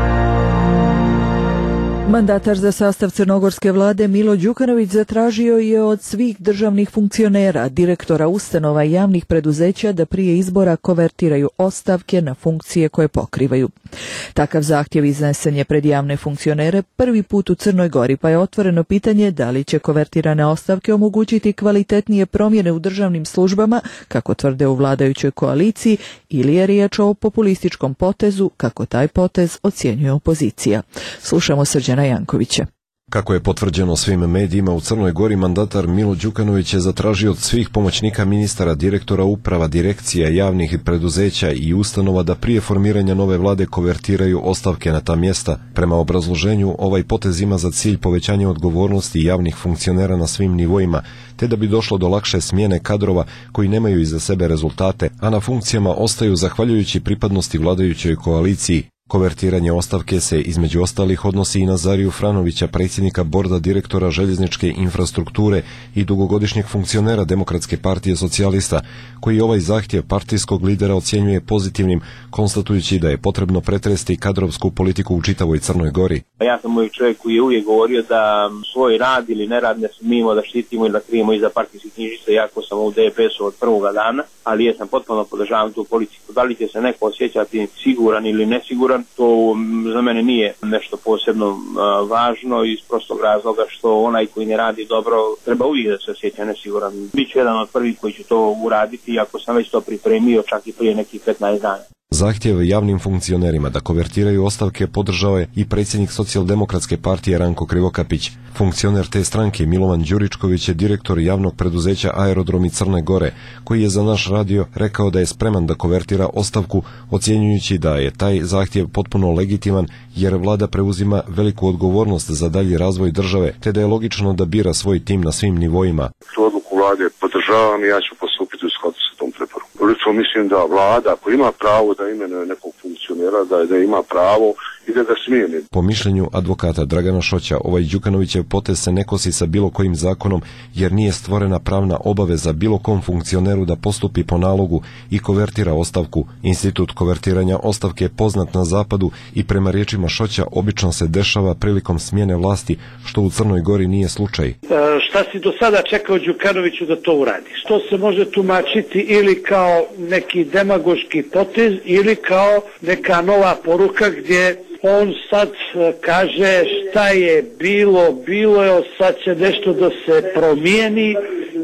Mandatar za sastav crnogorske vlade Milo Đukanović zatražio je od svih državnih funkcionera, direktora ustanova i javnih preduzeća da prije izbora kovertiraju ostavke na funkcije koje pokrivaju. Takav zahtjev iznesen je pred javne funkcionere prvi put u Crnoj Gori, pa je otvoreno pitanje da li će kovertirane ostavke omogućiti kvalitetnije promjene u državnim službama, kako tvrde u vladajućoj koaliciji, ili je riječ o populističkom potezu, kako taj potez ocjenjuje opozicija. Slušamo Srđana Jankovića. Kako je potvrđeno svim medijima, u Crnoj Gori mandatar Milo Đukanović je zatražio od svih pomoćnika ministara, direktora uprava, direkcija, javnih preduzeća i ustanova da prije formiranja nove vlade kovertiraju ostavke na ta mjesta. Prema obrazloženju, ovaj potez ima za cilj povećanje odgovornosti javnih funkcionera na svim nivoima, te da bi došlo do lakše smjene kadrova koji nemaju iza sebe rezultate, a na funkcijama ostaju zahvaljujući pripadnosti vladajućoj koaliciji. Kovertiranje ostavke se između ostalih odnosi i na Zariju Franovića, predsjednika borda direktora željezničke infrastrukture i dugogodišnjeg funkcionera Demokratske partije socijalista, koji ovaj zahtjev partijskog lidera ocjenjuje pozitivnim, konstatujući da je potrebno pretresti kadrovsku politiku u čitavoj Crnoj Gori. Ja sam moj čovjek koji je uvijek govorio da svoj rad ili nerad ne smijemo da štitimo ili da krijemo iza partijskih knjižica, jako sam u D P S-u od prvoga dana, ali ja sam potpuno podržavam tu politiku. Da li će se neko osjećati siguran ili nesiguran, to za mene nije nešto posebno uh, važno iz prostog razloga što onaj koji ne radi dobro treba uvijek da se osjeća nesiguran. Biću jedan od prvih koji ću to uraditi, iako sam već to pripremio čak i prije nekih petnaest dana. Zahtjev javnim funkcionerima da kovertiraju ostavke podržao je i predsjednik Socijaldemokratske partije Ranko Krivokapić. Funkcioner te stranke Milovan Đuričković je direktor javnog preduzeća Aerodromi Crne Gore, koji je za naš radio rekao da je spreman da kovertira ostavku, ocjenjujući da je taj zahtjev potpuno legitiman jer vlada preuzima veliku odgovornost za dalji razvoj države, te da je logično da bira svoj tim na svim nivoima. Tu odluku vlade podržavam i ja ću postupiti u skladu sa tom preporukom. Lično mislim da vlada, ako ima pravo da imenuje nekog funkcionera, da, da ima pravo i da ga smijeni. Po mišljenju advokata Dragana Šoća, ovaj Đukanovićev potez se ne kosi sa bilo kojim zakonom jer nije stvorena pravna obaveza bilo kom funkcioneru da postupi po nalogu i kovertira ostavku. Institut kovertiranja ostavke je poznat na zapadu i prema riječima Šoća obično se dešava prilikom smjene vlasti, što u Crnoj Gori nije slučaj. E, šta si do sada čekao Đukanoviću da to uradi? Što se može tumačiti ili kao neki demagoški potez ili kao neka nova poruka gdje on sad kaže šta je bilo, bilo je, sad će nešto da se promijeni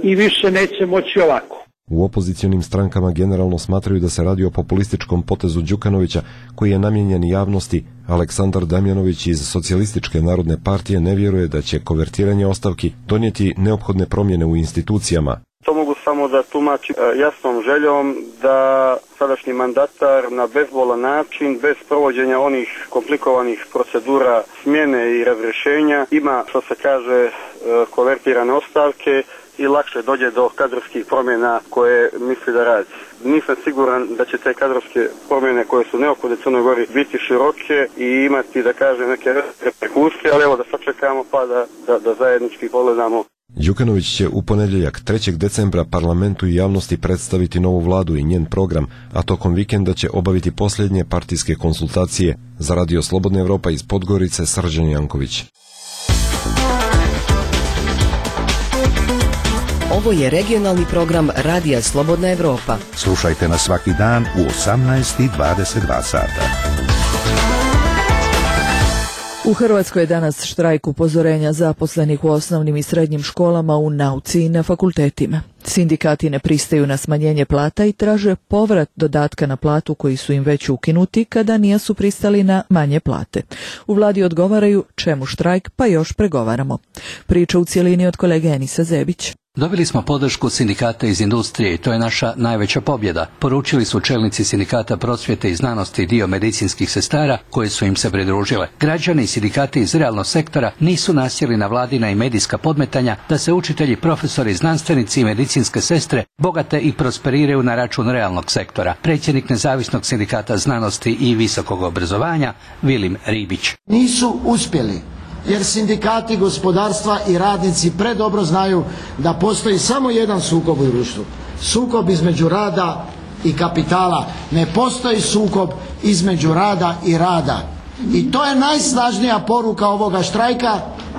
i više neće moći ovako. U opozicionim strankama generalno smatraju da se radi o populističkom potezu Đukanovića koji je namijenjen javnosti. Aleksandar Damjanović iz Socijalističke narodne partije ne vjeruje da će konvertiranje ostavki donijeti neophodne promjene u institucijama. To mogu samo da tumačim jasnom željom da sadašnji mandatar na bezbolan način, bez provođenja onih komplikovanih procedura smjene i razrješenja, ima, što se kaže, konvertirane ostavke i lakše dođe do kadrovskih promjena koje misli da radi. Nisam siguran da će te kadrovske promjene koje su neophodne Crnoj Gori biti široke i imati, da kažem, neke reperkusije, ali evo da sačekamo pa da, da, da zajednički pogledamo. Đukanović će u ponedjeljak trećeg decembra parlamentu i javnosti predstaviti novu vladu i njen program, a tokom vikenda će obaviti posljednje partijske konsultacije. Za Radio Slobodna Evropa iz Podgorice, Srđan Janković. Ovo je regionalni program Radija Slobodna Evropa. Slušajte nas svaki dan u osamnaest i dvadeset dva sata. U Hrvatskoj je danas štrajk upozorenja zaposlenih u osnovnim i srednjim školama, u nauci i na fakultetima. Sindikati ne pristaju na smanjenje plata i traže povrat dodatka na platu koji su im već ukinuti kada nisu pristali na manje plate. U vladi odgovaraju čemu štrajk, pa još pregovaramo. Priča u cjelini od kolege Enisa Zebić. Dobili smo podršku sindikata iz industrije i to je naša najveća pobjeda, poručili su čelnici sindikata prosvjete i znanosti i dio medicinskih sestara koje su im se pridružile. Građani i sindikati iz realnog sektora nisu nasjeli na vladina i medijska podmetanja da se učitelji, profesori, znanstvenici i medicinske sestre bogate i prosperiraju na račun realnog sektora. Predsjednik Nezavisnog sindikata znanosti i visokog obrazovanja Vilim Ribić. Nisu uspjeli. Jer sindikati, gospodarstva i radnici predobro znaju da postoji samo jedan sukob u društvu. Sukob između rada i kapitala. Ne postoji sukob između rada i rada. I to je najsnažnija poruka ovoga štrajka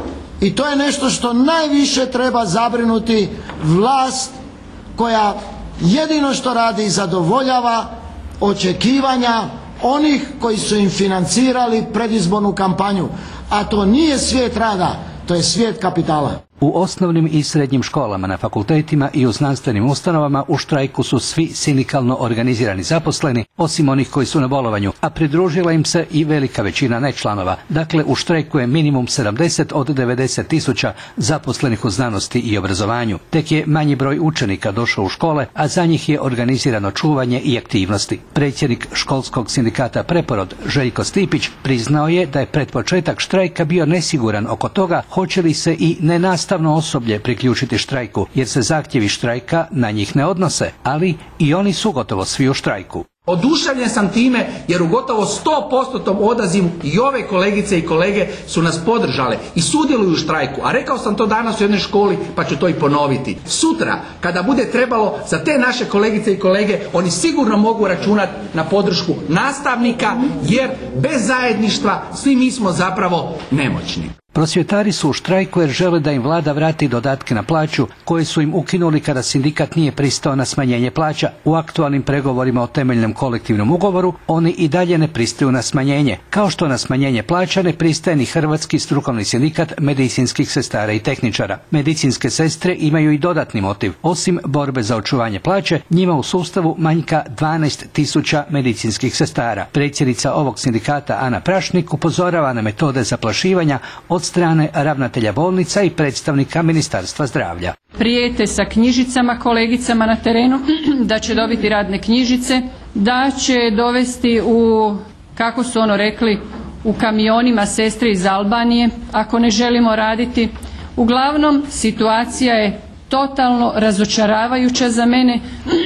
i to je nešto što najviše treba zabrinuti vlast koja jedino što radi zadovoljava očekivanja onih koji su im financirali predizbornu kampanju. A to nije svijet rada, to je svijet kapitala. U osnovnim i srednjim školama, na fakultetima i u znanstvenim ustanovama u štrajku su svi sindikalno organizirani zaposleni, osim onih koji su na bolovanju, a pridružila im se i velika većina nečlanova. Dakle, u štrajku je minimum sedamdeset od devedeset tisuća zaposlenih u znanosti i obrazovanju. Tek je manji broj učenika došao u škole, a za njih je organizirano čuvanje i aktivnosti. Predsjednik školskog sindikata Preporod, Željko Stipić, priznao je da je pred početak štrajka bio nesiguran oko toga hoće li se i nenastavno nastavno osoblje priključiti štrajku, jer se zahtjevi štrajka na njih ne odnose, ali i oni su gotovo svi u štrajku. Oduševljen sam time jer u gotovo sto posto odazivu i ove kolegice i kolege su nas podržale i sudjeluju u štrajku, a rekao sam to danas u jednoj školi pa ću to i ponoviti. Sutra kada bude trebalo za te naše kolegice i kolege, oni sigurno mogu računati na podršku nastavnika, jer bez zajedništva svi mi smo zapravo nemoćni. Prosvjetari su u štrajku jer žele da im vlada vrati dodatke na plaću koje su im ukinuli kada sindikat nije pristao na smanjenje plaća. U aktualnim pregovorima o temeljnom kolektivnom ugovoru oni i dalje ne pristaju na smanjenje, kao što na smanjenje plaća ne pristaje ni Hrvatski strukovni sindikat medicinskih sestara i tehničara. Medicinske sestre imaju i dodatni motiv. Osim borbe za očuvanje plaće, njima u sustavu manjka dvanaest tisuća medicinskih sestara. Predsjednica ovog sindikata Ana Prašnik upozorava na metode zaplašivanja od strane ravnatelja bolnica i predstavnika Ministarstva zdravlja. Prijete sa knjižicama kolegicama na terenu da će dobiti radne knjižice, da će dovesti u, kako su ono rekli, u kamionima sestre iz Albanije ako ne želimo raditi. Uglavnom, situacija je totalno razočaravajuća za mene,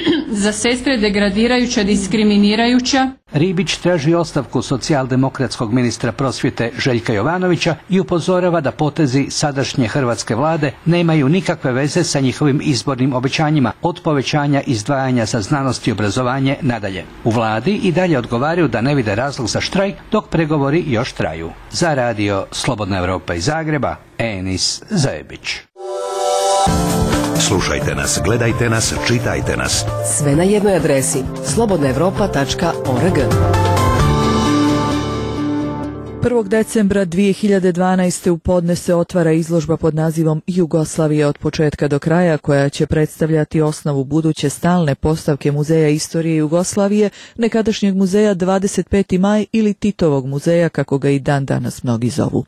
za sestre degradirajuća, diskriminirajuća. Ribić traži ostavku socijaldemokratskog ministra prosvjete Željka Jovanovića i upozorava da potezi sadašnje hrvatske vlade nemaju nikakve veze sa njihovim izbornim obećanjima od povećanja izdvajanja za znanost i obrazovanje nadalje. U vladi i dalje odgovaraju da ne vide razlog za štrajk dok pregovori još traju. Za Radio Slobodna Evropa iz Zagreba, Enis Zebić. Slušajte nas, gledajte nas, čitajte nas. Sve na jednoj adresi slobodna evropa tačka org. prvog decembra dvije hiljade dvanaeste u podne se otvara izložba pod nazivom Jugoslavija od početka do kraja, koja će predstavljati osnovu buduće stalne postavke Muzeja istorije Jugoslavije, nekadašnjeg muzeja dvadeset peti maj ili Titovog muzeja, kako ga i dan danas mnogi zovu.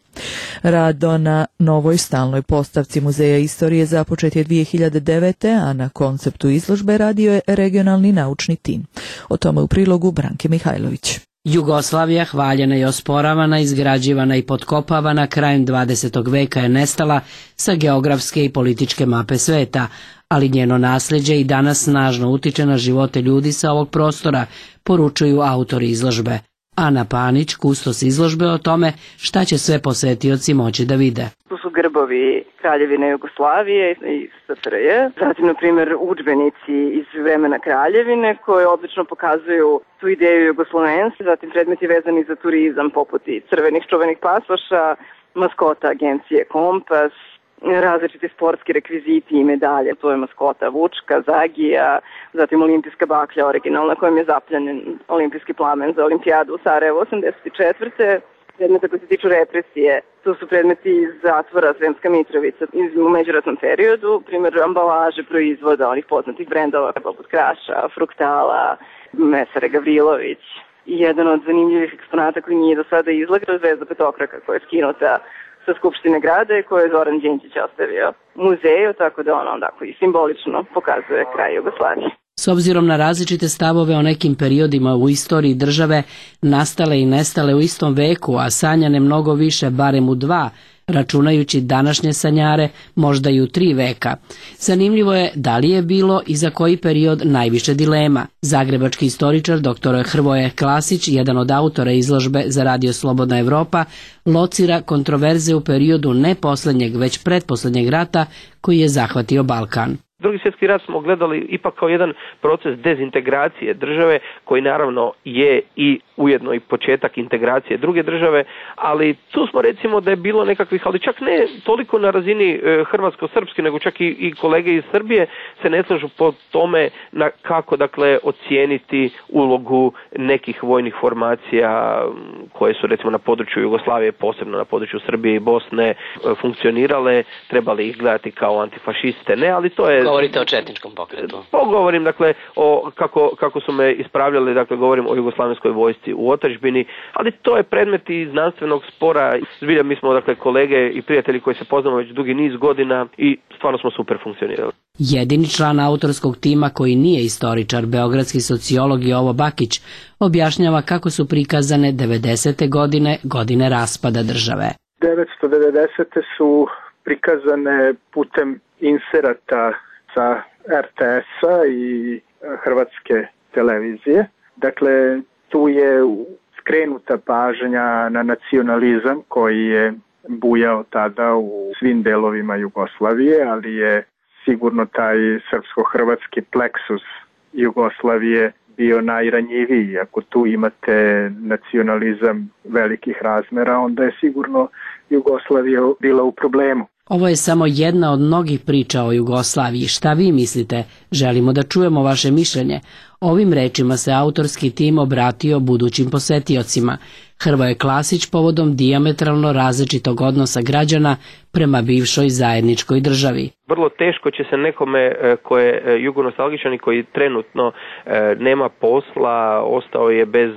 Rad na novoj stalnoj postavci Muzeja istorije započet je dvije hiljade devete. a na konceptu izložbe radio je regionalni naučni tim. O tome u prilogu Branke Mihajlović. Jugoslavija, hvaljena i osporavana, izgrađivana i potkopavana krajem dvadesetog veka je nestala sa geografske i političke mape sveta, ali njeno nasljeđe i danas snažno utiče na živote ljudi sa ovog prostora, poručuju autori izložbe. Ana Panić, kustos izložbe, o tome šta će sve posetioci moći da vide. Tu su grbovi Kraljevine Jugoslavije i S F R J, zatim na primjer udžbenici iz vremena Kraljevine koje odlično pokazuju tu ideju jugoslovenske, zatim predmeti vezani za turizam poput i crvenih čuvenih pasoša, maskota agencije Kompas, različiti sportski rekviziti i medalje, to je maskota Vučka, Zagija, zatim olimpijska baklja originalna kojom je zapljenjen olimpijski plamen za olimpijadu u Sarajevu osamdeset četvrte. Predmeta koji se tiču represije, to su predmeti iz zatvora Sremska Mitrovica u međuratnom periodu, primjer ambalaže proizvoda onih poznatih brendova poput Kraša, Fruktala, Mesare Gavrilović. I jedan od zanimljivih eksponata koji nije do sada izlagao, zvezda petokraka koja je skinuta sa Skupštine grada i koje je Zoran Đinđić ostavio muzeju, tako da ono onako i simbolično pokazuje kraj Jugoslavije. S obzirom na različite stavove o nekim periodima u istoriji države, nastale i nestale u istom veku, a sanjane mnogo više, barem u dva, računajući današnje sanjare, možda i u tri veka. Zanimljivo je da li je bilo i za koji period najviše dilema. Zagrebački istoričar doktor Hrvoje Klasić, jedan od autora izložbe za Radio Slobodna Evropa, locira kontroverze u periodu ne posljednjeg, već pretposljednjeg rata koji je zahvatio Balkan. Drugi svjetski rat smo gledali ipak kao jedan proces dezintegracije države koji naravno je i ujedno i početak integracije druge države, ali tu smo recimo da je bilo nekakvih, ali čak ne toliko na razini e, hrvatsko-srpske, nego čak i, i kolege iz Srbije se ne slažu po tome na kako dakle ocijeniti ulogu nekih vojnih formacija koje su recimo na području Jugoslavije, posebno na području Srbije i Bosne e, funkcionirale, trebali ih gledati kao antifašiste, ne, ali to je... Govorite o četničkom pokretu. Govorim dakle o kako, kako su me ispravljali, dakle govorim o jugoslavenskoj vojsci u otadžbini, ali to je predmet i znanstvenog spora. Zbilja mi smo dakle kolege i prijatelji koji se poznamo već dugi niz godina i stvarno smo super funkcionirali. Jedini član autorskog tima koji nije istoričar, beogradski sociolog Jovo Bakić, objašnjava kako su prikazane devedesete godine, godine raspada države. devetsto devedesete su prikazane putem inserata sa R T S-a i Hrvatske televizije. Dakle, tu je skrenuta pažnja na nacionalizam koji je bujao tada u svim delovima Jugoslavije, ali je sigurno taj srpsko-hrvatski pleksus Jugoslavije bio najranjiviji. Ako tu imate nacionalizam velikih razmera, onda je sigurno Jugoslavija bila u problemu. Ovo je samo jedna od mnogih priča o Jugoslaviji. Šta vi mislite? Želimo da čujemo vaše mišljenje. Ovim rečima se autorski tim obratio budućim posetiocima. Hrvoje Klasić povodom dijametralno različitog odnosa građana prema bivšoj zajedničkoj državi. Vrlo teško će se nekome ko je jugonostalgičan i koji trenutno nema posla, ostao je bez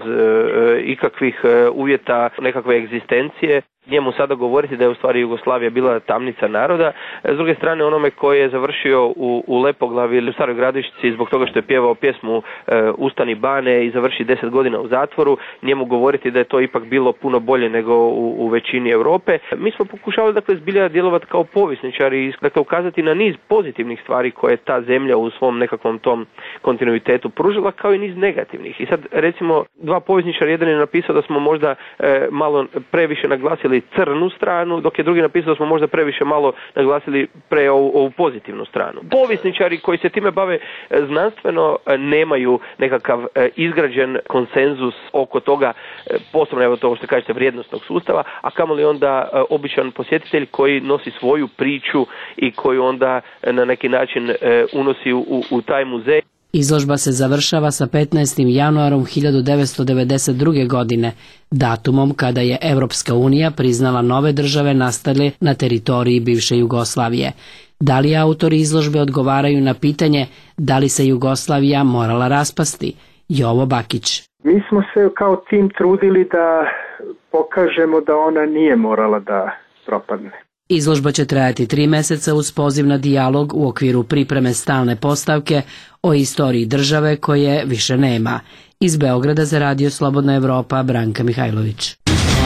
ikakvih uvjeta nekakve egzistencije, njemu sada govoriti da je u stvari Jugoslavija bila tamnica naroda. S druge strane, onome koji je završio u, u Lepoglavi ili u Staroj Gradišci zbog toga što je pjevao pjesmu e, Ustani bane i završi deset godina u zatvoru, njemu govoriti da je to ipak bilo puno bolje nego u, u većini Europe. Mi smo pokušali dakle zbilja djelovati kao povjesničari i dakle ukazati na niz pozitivnih stvari koje je ta zemlja u svom nekakvom tom kontinuitetu pružila, kao i niz negativnih. I sad recimo dva povjesničara, jedan je napisao da smo možda e, malo previše naglasili crnu stranu, dok je drugi napisao da smo možda previše malo naglasili pre ovu, ovu pozitivnu stranu. Povjesničari koji se time bave znanstveno nemaju nekakav izgrađen konsenzus oko toga, posebno evo to što kažete vrijednosnog sustava, a kamoli onda običan posjetitelj koji nosi svoju priču i koji onda na neki način unosi u, u taj muzej. Izložba se završava sa petnaestim januarom hiljadu devetsto devedeset druge. godine, datumom kada je Evropska unija priznala nove države nastale na teritoriji bivše Jugoslavije. Da li autori izložbe odgovaraju na pitanje da li se Jugoslavija morala raspasti? Jovo Bakić. Mi smo se kao tim trudili da pokažemo da ona nije morala da propadne. Izložba će trajati tri meseca uz poziv na dijalog u okviru pripreme stalne postavke o istoriji države koje više nema. Iz Beograda za Radio Slobodna Evropa, Branka Mihajlović.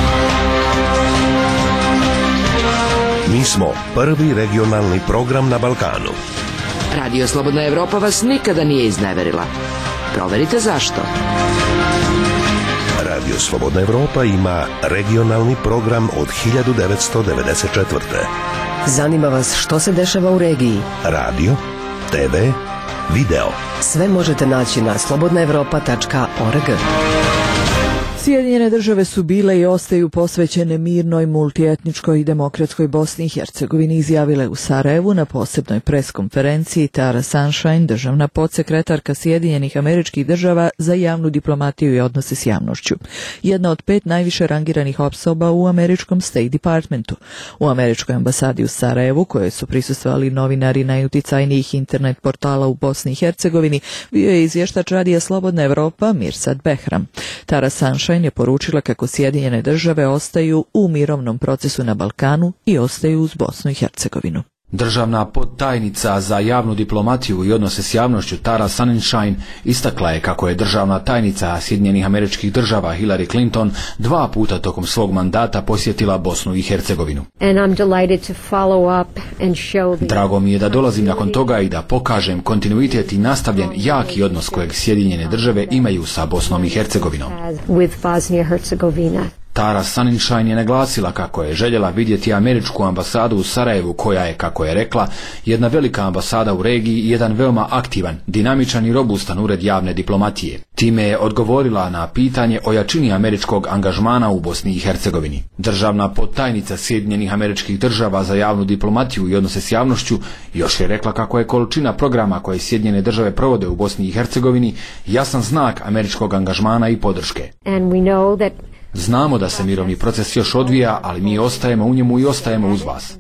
Mi smo prvi regionalni program na Balkanu. Radio Slobodna Evropa vas nikada nije izneverila. Proverite zašto. Radio Slobodna Evropa ima regionalni program od hiljadu devetsto devedeset četvrte. Zanima vas što se dešava u regiji? Radio, te ve, video. Sve možete naći na slobodna evropa tačka org. Sjedinjene države su bile i ostaju posvećene mirnoj, multietničkoj i demokratskoj Bosni i Hercegovini, izjavile u Sarajevu na posebnoj preskonferenciji Tara Sunshine, državna podsekretarka Sjedinjenih Američkih Država za javnu diplomatiju i odnose s javnošću. Jedna od pet najviše rangiranih osoba u američkom State Departmentu. U američkoj ambasadi u Sarajevu, koje su prisustvovali novinari najuticajnijih internet portala u Bosni i Hercegovini, bio je izvještač Radija Slobodna Evropa Mirsad Behram. Tara Sunshine je poručila kako Sjedinjene države ostaju u mirovnom procesu na Balkanu i ostaju uz Bosnu i Hercegovinu. Državna podtajnica za javnu diplomatiju i odnose s javnošću Tara Sunshine istakla je kako je državna tajnica Sjedinjenih Američkih Država Hillary Clinton dva puta tokom svog mandata posjetila Bosnu i Hercegovinu. Drago mi je da dolazim nakon toga i da pokažem kontinuitet i nastavljen jaki odnos kojeg Sjedinjene države imaju sa Bosnom i Hercegovinom. Tara Sunshine je naglasila kako je željela vidjeti američku ambasadu u Sarajevu koja je, kako je rekla, jedna velika ambasada u regiji i jedan veoma aktivan, dinamičan i robustan ured javne diplomatije. Time je odgovorila na pitanje o jačini američkog angažmana u Bosni i Hercegovini. Državna podtajnica Sjedinjenih Američkih Država za javnu diplomatiju i odnose s javnošću još je rekla kako je količina programa koje Sjedinjene države provode u Bosni i Hercegovini jasan znak američkog angažmana i podrške. And we know that Znamo da se mirovni proces još odvija, ali mi ostajemo u njemu i ostajemo uz vas.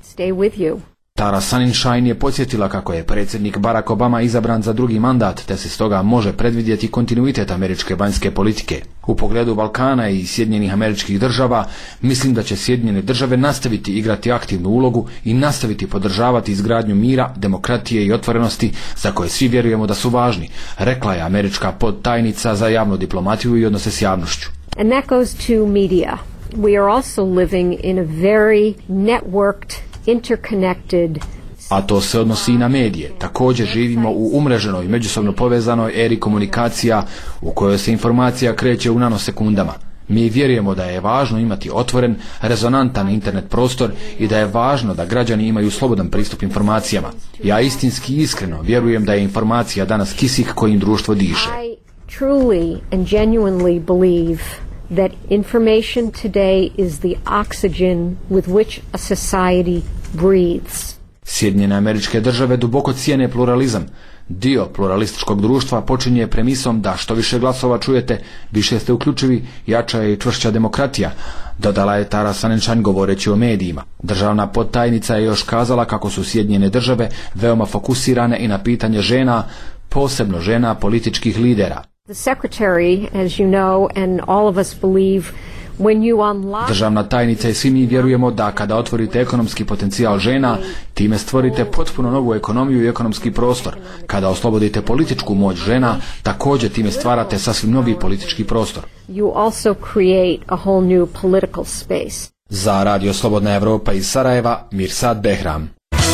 Tara Sunshine je podsjetila kako je predsjednik Barack Obama izabran za drugi mandat, te se stoga može predvidjeti kontinuitet američke vanjske politike. U pogledu Balkana i Sjedinjenih Američkih Država, mislim da će Sjedinjene države nastaviti igrati aktivnu ulogu i nastaviti podržavati izgradnju mira, demokratije i otvorenosti za koje svi vjerujemo da su važni, rekla je američka podtajnica za javnu diplomatiju i odnose s javnošću. And that goes to media. We are also living in a very networked, interconnected. A to se odnosi i na medije. Također živimo u umreženoj, međusobno povezanoj eri komunikacija u kojoj se informacija kreće u nanosekundama. Mi vjerujemo da je važno imati otvoren, rezonantan internet prostor i da je važno da građani imaju slobodan pristup informacijama. Ja istinski i iskreno vjerujem da je informacija danas kisik kojim društvo diše. I truly and genuinely believe that information today is the oxygen with which a society breathes. Sjedinjene Američke Države duboko cijene pluralizam. Dio pluralističkog društva počinje premisom da što više glasova čujete, više ste uključivi, jača je i čvršća demokratija, dodala je Tara Sunshine govoreći o medijima. Državna podtajnica je još kazala kako su Sjedinjene Države veoma fokusirane i na pitanje žena, posebno žena političkih lidera. The secretary, as you know, and all of us believe, when you unlock... Državna tajnica i svi mi vjerujemo da kada otvorite ekonomski potencijal žena, time stvorite potpuno novu ekonomiju i ekonomski prostor. Kada oslobodite političku moć žena, također time stvarate sasvim novi politički prostor. You also create a whole new political space. Za Radio Slobodna Evropa iz Sarajeva, Mirsad Behram.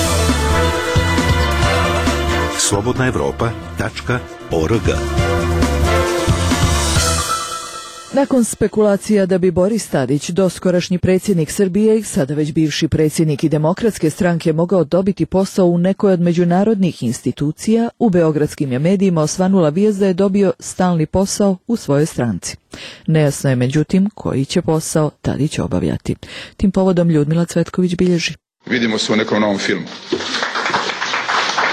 slobodna evropa tačka org. Nakon spekulacija da bi Boris Tadić, doskorašnji predsjednik Srbije i sada već bivši predsjednik i Demokratske stranke, mogao dobiti posao u nekoj od međunarodnih institucija, u beogradskim je medijima osvanula vijest da je dobio stalni posao u svojoj stranci. Nejasno je međutim koji će posao Tadić obavljati. Tim povodom Ljudmila Cvetković bilježi. Vidimo se u nekom novom filmu.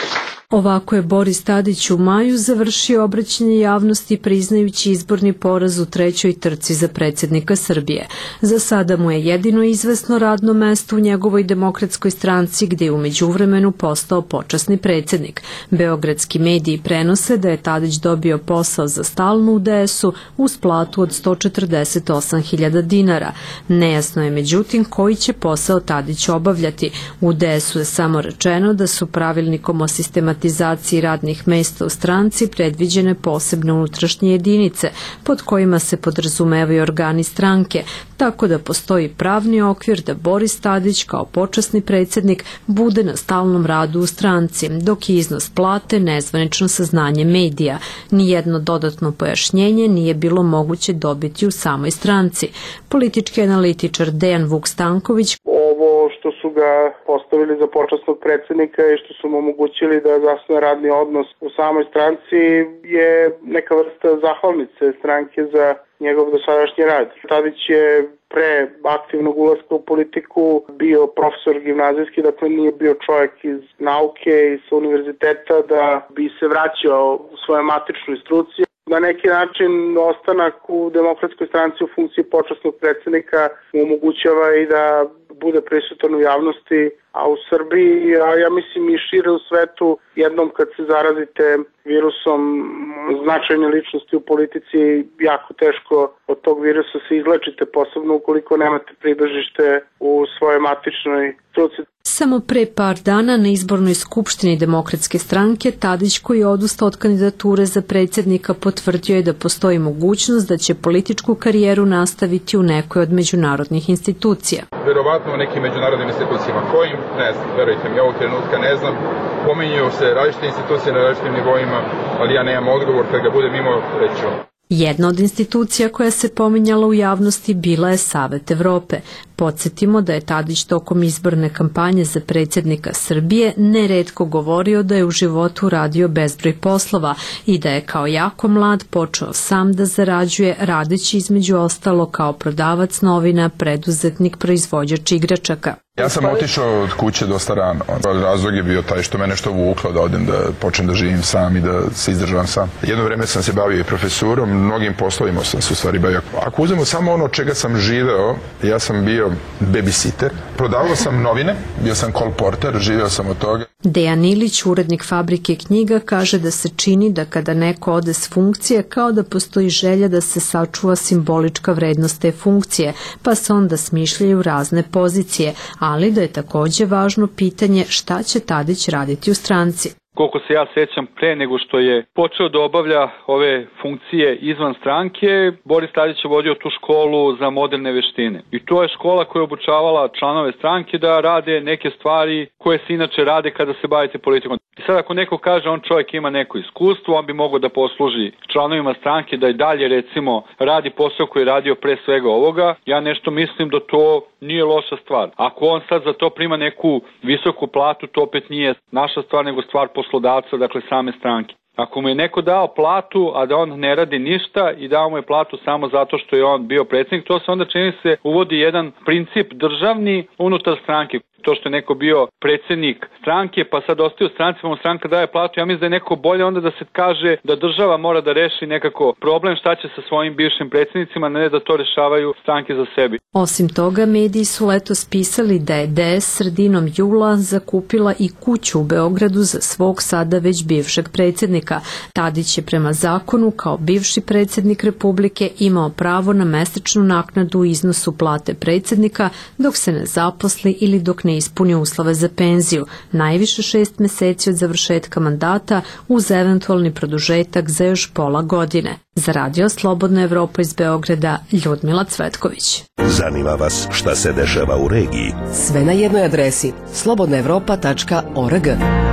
Ovako je Boris Tadić u maju završio obraćanje javnosti priznajući izborni poraz u trećoj trci za predsjednika Srbije. Za sada mu je jedino izvesno radno mesto u njegovoj demokratskoj stranci gdje je u međuvremenu postao počasni predsjednik. Beogradski mediji prenose da je Tadić dobio posao za stalno u D S-u uz platu od sto četrdeset osam hiljada dinara. Nejasno je međutim koji će posao Tadić obavljati. U D S-u je samo rečeno da su pravilnikom o sistematizaciji radnih mesta u stranci predviđene posebne unutrašnje jedinice pod kojima se podrazumevaju organi stranke, tako da postoji pravni okvir da Boris Tadić kao počasni predsjednik bude na stalnom radu u stranci, dok je iznos plate nezvanično saznanje medija. Nijedno dodatno pojašnjenje nije bilo moguće dobiti u samoj stranci. Politički analitičar Dejan Vuk Stanković: ovo što su ga postavili za počasnog predsjednika i što su mu omogućili da zasnuje radni odnos u samoj stranci je neka vrsta zahvalnice stranke za njegov dosadašnji rad. Tadić je pre aktivnog ulaska u politiku bio profesor gimnazijski, dakle nije bio čovjek iz nauke i sa univerziteta da bi se vraćao u svoje matičnoj struci. Na neki način ostanak u demokratskoj stranci u funkciji počasnog predsjednika mu omogućava i da bude prisutan u javnosti, a u Srbiji, a ja mislim i šire u svetu, jednom kad se zarazite virusom značajne ličnosti u politici, jako teško od tog virusa se izlečite, posebno ukoliko nemate pribežište u svojoj matičnoj struci. Samo pre par dana na izbornoj skupštini Demokratske stranke Tadić, koji je odustao od kandidature za predsjednika, potvrdio je da postoji mogućnost da će političku karijeru nastaviti u nekoj od međunarodnih institucija. Verovatno u nekim međunarodnim institucijama. Kojim? Ne znam. Verujte mi, ovog trenutka ne znam. Pominju se različite institucije na različitim nivoima, ali ja nemam odgovor, kad ga budem imao reću. Jedna od institucija koja se pominjala u javnosti bila je Savet Evrope. Podsjetimo da je Tadić tokom izborne kampanje za predsjednika Srbije neretko govorio da je u životu radio bezbroj poslova i da je kao jako mlad počeo sam da zarađuje, radeći između ostalo kao prodavac novina, preduzetnik, proizvođač igračaka. Ja sam otišao od kuće dosta rano. Razlog je bio taj što me nešto vuklo da odem, da počnem da živim sam i da se izdržavam sam. Jedno vreme sam se bavio i profesorom, mnogim poslovima sam se u stvari bavio. Ako uzmemo samo ono čega sam živeo, ja sam bio babysitter, prodavao sam novine, bio sam kolporter, živeo sam od toga. Dejan Ilić, urednik Fabrike knjiga, kaže da se čini da kada neko ode s funkcije, kao da postoji želja da se sačuva simbolička vrednost te funkcije, pa se onda smišljaju razne pozicije, ali da je također važno pitanje šta će Tadić raditi u stranci. Koliko se ja sećam, pre nego što je počeo da obavlja ove funkcije izvan stranke, Boris Tadić je vodio tu školu za moderne veštine. I to je škola koja je obučavala članove stranke da rade neke stvari koje se inače rade kada se bavite politikom. I sad ako neko kaže on čovjek ima neko iskustvo, on bi mogao da posluži članovima stranke da i dalje recimo radi posao koji je radio pre svega ovoga. Ja nešto mislim da to nije loša stvar. Ako on sad za to prima neku visoku platu, to opet nije naša stvar nego stvar poslodavca, dakle same stranke. Ako mu je neko dao platu, a da on ne radi ništa i dao mu je platu samo zato što je on bio predsjednik, to se onda čini se uvodi jedan princip državni unutar stranke. To što je neko bio predsjednik stranke pa sad ostaje u stranci pa mu stranka daje platu, ja mislim da je neko bolje onda da se kaže da država mora da reši nekako problem šta će sa svojim bivšim predsjednicima, ne da to rešavaju stranke za sebi. Osim toga, mediji su letos pisali da je D S sredinom jula zakupila i kuću u Beogradu za svog sada već bivšeg predsjednika. Tadić je prema zakonu kao bivši predsjednik Republike imao pravo na mesečnu naknadu u iznosu plate predsjednika dok se ne zaposli ili dok ne ispuni uslove za penziju, najviše šest mjeseci od završetka mandata uz eventualni produžetak za još pola godine. Za radio Slobodna Evropa iz Beograda, Ljudmila Cvetković. Zanima vas šta se dešava u regiji? Sve na jednoj adresi slobodna evropa tačka org.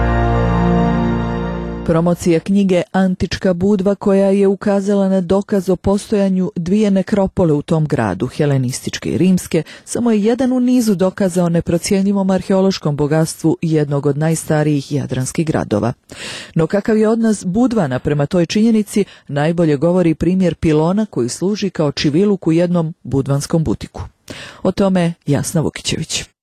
Promocija knjige Antička Budva koja je ukazala na dokaz o postojanju dvije nekropole u tom gradu, helenističke i rimske, samo je jedan u nizu dokaza o neprocjenjivom arheološkom bogatstvu jednog od najstarijih jadranskih gradova. No kakav je odnos Budvana prema toj činjenici najbolje govori primjer pilona koji služi kao čiviluk u jednom budvanskom butiku. O tome Jasna Vukićević.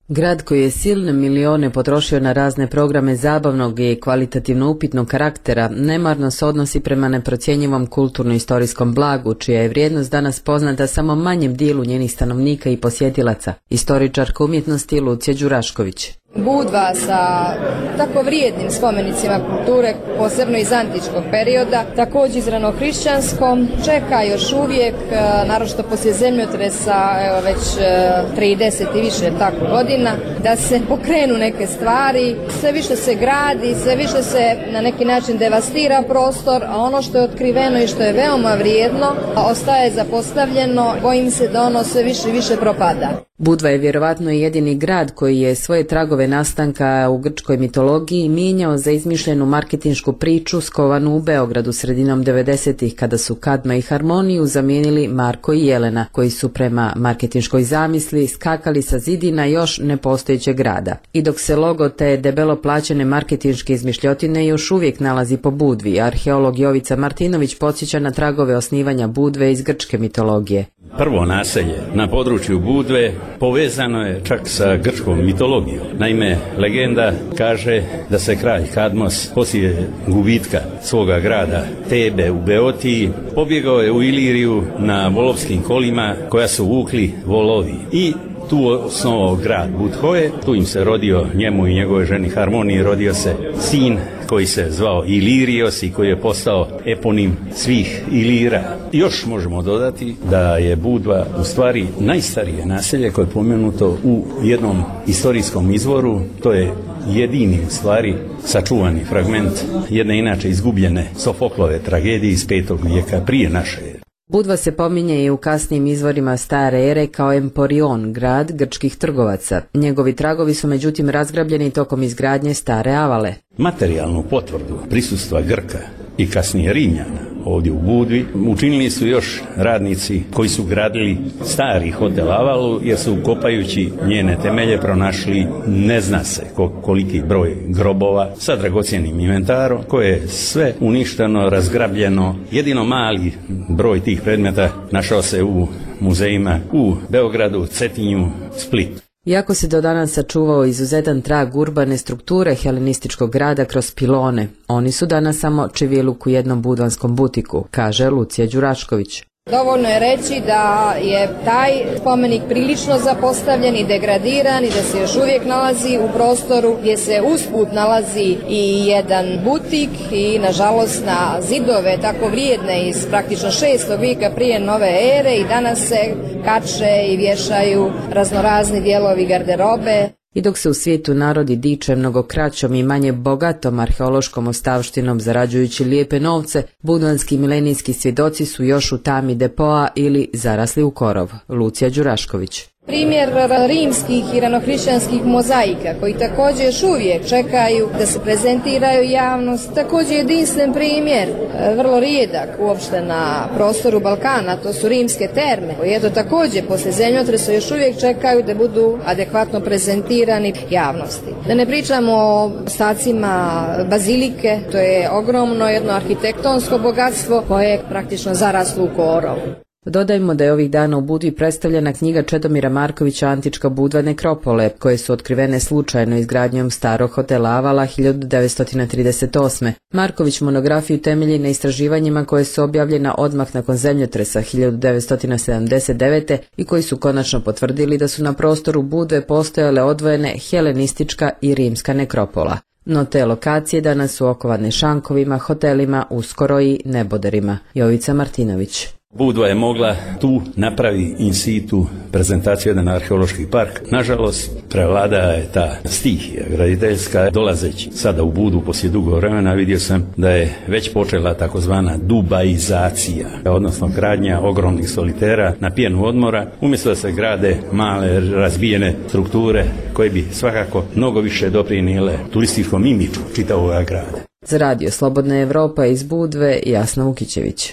Grad koji je silne milione potrošio na razne programe zabavnog i kvalitativno upitnog karaktera, nemarno se odnosi prema neprocjenjivom kulturno-istorijskom blagu, čija je vrijednost danas poznata samo manjem dijelu njenih stanovnika i posjetilaca. Istoričarka umjetnosti Lucija Đurašković. Budva sa tako vrijednim spomenicima kulture, posebno iz antičkog perioda, također iz ranohrišćanskom, čeka još uvijek, naročito poslije zemljotresa, evo već trideset i više tako godina, da se pokrenu neke stvari, sve više se gradi, sve više se na neki način devastira prostor, a ono što je otkriveno i što je veoma vrijedno, ostaje zapostavljeno, bojim se da ono sve više i više propada. Budva je vjerovatno jedini grad koji je svoje tragove nastanka u grčkoj mitologiji mijenjao za izmišljenu marketinšku priču skovanu u Beogradu sredinom devedesetih kada su Kadma i Harmoniju zamijenili Marko i Jelena, koji su prema marketinškoj zamisli skakali sa zidina još nepostojećeg grada. I dok se logo te debelo plaćene marketinške izmišljotine još uvijek nalazi po Budvi, arheolog Jovica Martinović podsjeća na tragove osnivanja Budve iz grčke mitologije. Prvo naselje na području Budve povezano je čak sa grčkom mitologijom. Naime, legenda kaže da se kralj Kadmos poslije gubitka svoga grada Tebe u Beotiji pobjegao je u Iliriju na volovskim kolima koja su vukli volovi i tu osnovao grad Budhoje, tu im se rodio, njemu i njegove ženi Harmoniji, rodio se sin koji se zvao Ilirios i koji je postao eponim svih Ilira. Još možemo dodati da je Budva u stvari najstarije naselje koje je pomenuto u jednom istorijskom izvoru, to je jedini u stvari sačuvani fragment jedne inače izgubljene Sofoklove tragedije iz petog vijeka prije naše ere. Budva se pominje i u kasnijim izvorima stare ere kao Emporion, grad grčkih trgovaca. Njegovi tragovi su međutim razgrabljeni tokom izgradnje stare Avale. Materijalnu potvrdu prisustva Grka i kasnije Rimljana ovdje u Budvi učinili su još radnici koji su gradili stari hotel Avalu, jer su kopajući njene temelje pronašli ne zna se koliki broj grobova sa dragocjenim inventarom koje je sve uništeno, razgrabljeno. Jedino mali broj tih predmeta našao se u muzejima u Beogradu, Cetinju, Splitu. Iako se do danas sačuvao izuzetan trag urbane strukture helenističkog grada kroz pilone, oni su danas samo čeviluk u jednom budvanskom butiku, kaže Lucija Đurašković. Dovoljno je reći da je taj spomenik prilično zapostavljen i degradiran i da se još uvijek nalazi u prostoru gdje se usput nalazi i jedan butik i nažalost na zidove tako vrijedne iz praktično šestog vijeka prije nove ere i danas se kače i vješaju raznorazni dijelovi garderobe. I dok se u svijetu narodi diče mnogo kraćom i manje bogatom arheološkom ostavštinom zarađujući lijepe novce, budvanski milenijski svjedoci su još u tami depoa ili zarasli u korov. Lucija Đurašković. Primjer rimskih i ranohrišćanskih mozaika koji također još uvijek čekaju da se prezentiraju javnost, također jedinstven primjer, vrlo rijedak uopšte na prostoru Balkana, to su rimske terme koji eto također poslije zemljotresa još uvijek čekaju da budu adekvatno prezentirani javnosti. Da ne pričamo o ostacima bazilike, to je ogromno jedno arhitektonsko bogatstvo koje je praktično zaraslo u korov. Dodajmo da je ovih dana u Budvi predstavljena knjiga Čedomira Markovića Antička Budva nekropole, koje su otkrivene slučajno izgradnjom starog hotela Avala hiljadu devetsto trideset osme. Marković monografiju temelji na istraživanjima koje su objavljena odmah nakon zemljotresa hiljadu devetsto sedamdeset devete i koji su konačno potvrdili da su na prostoru Budve postojale odvojene helenistička i rimska nekropola. No te lokacije danas su okovane šankovima, hotelima, uskoro i neboderima. Jovica Martinović. Budva je mogla tu napravi in situ prezentaciju jedan arheološki park. Nažalost, prevlada je ta stihija graditeljska. Dolazeći sada u Budvu poslije dugo vremena vidio sam da je već počela takozvana dubaizacija, odnosno gradnja ogromnih solitera na pjenu odmora, umjesto da se grade male razbijene strukture koje bi svakako mnogo više doprinijele turističkom imidžu čitavog grada. Za radio Slobodna Evropa iz Budve, Jasna Vukićević.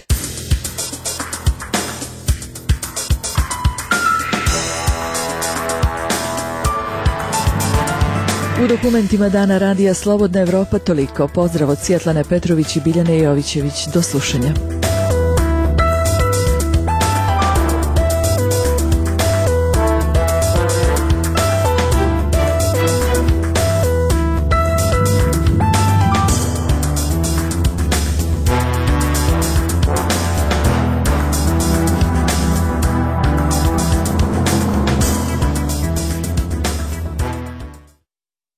U dokumentima Dana radija Slobodna Evropa toliko. Pozdrav od Svjetlane Petrović i Biljane Jovićević. Do slušanja.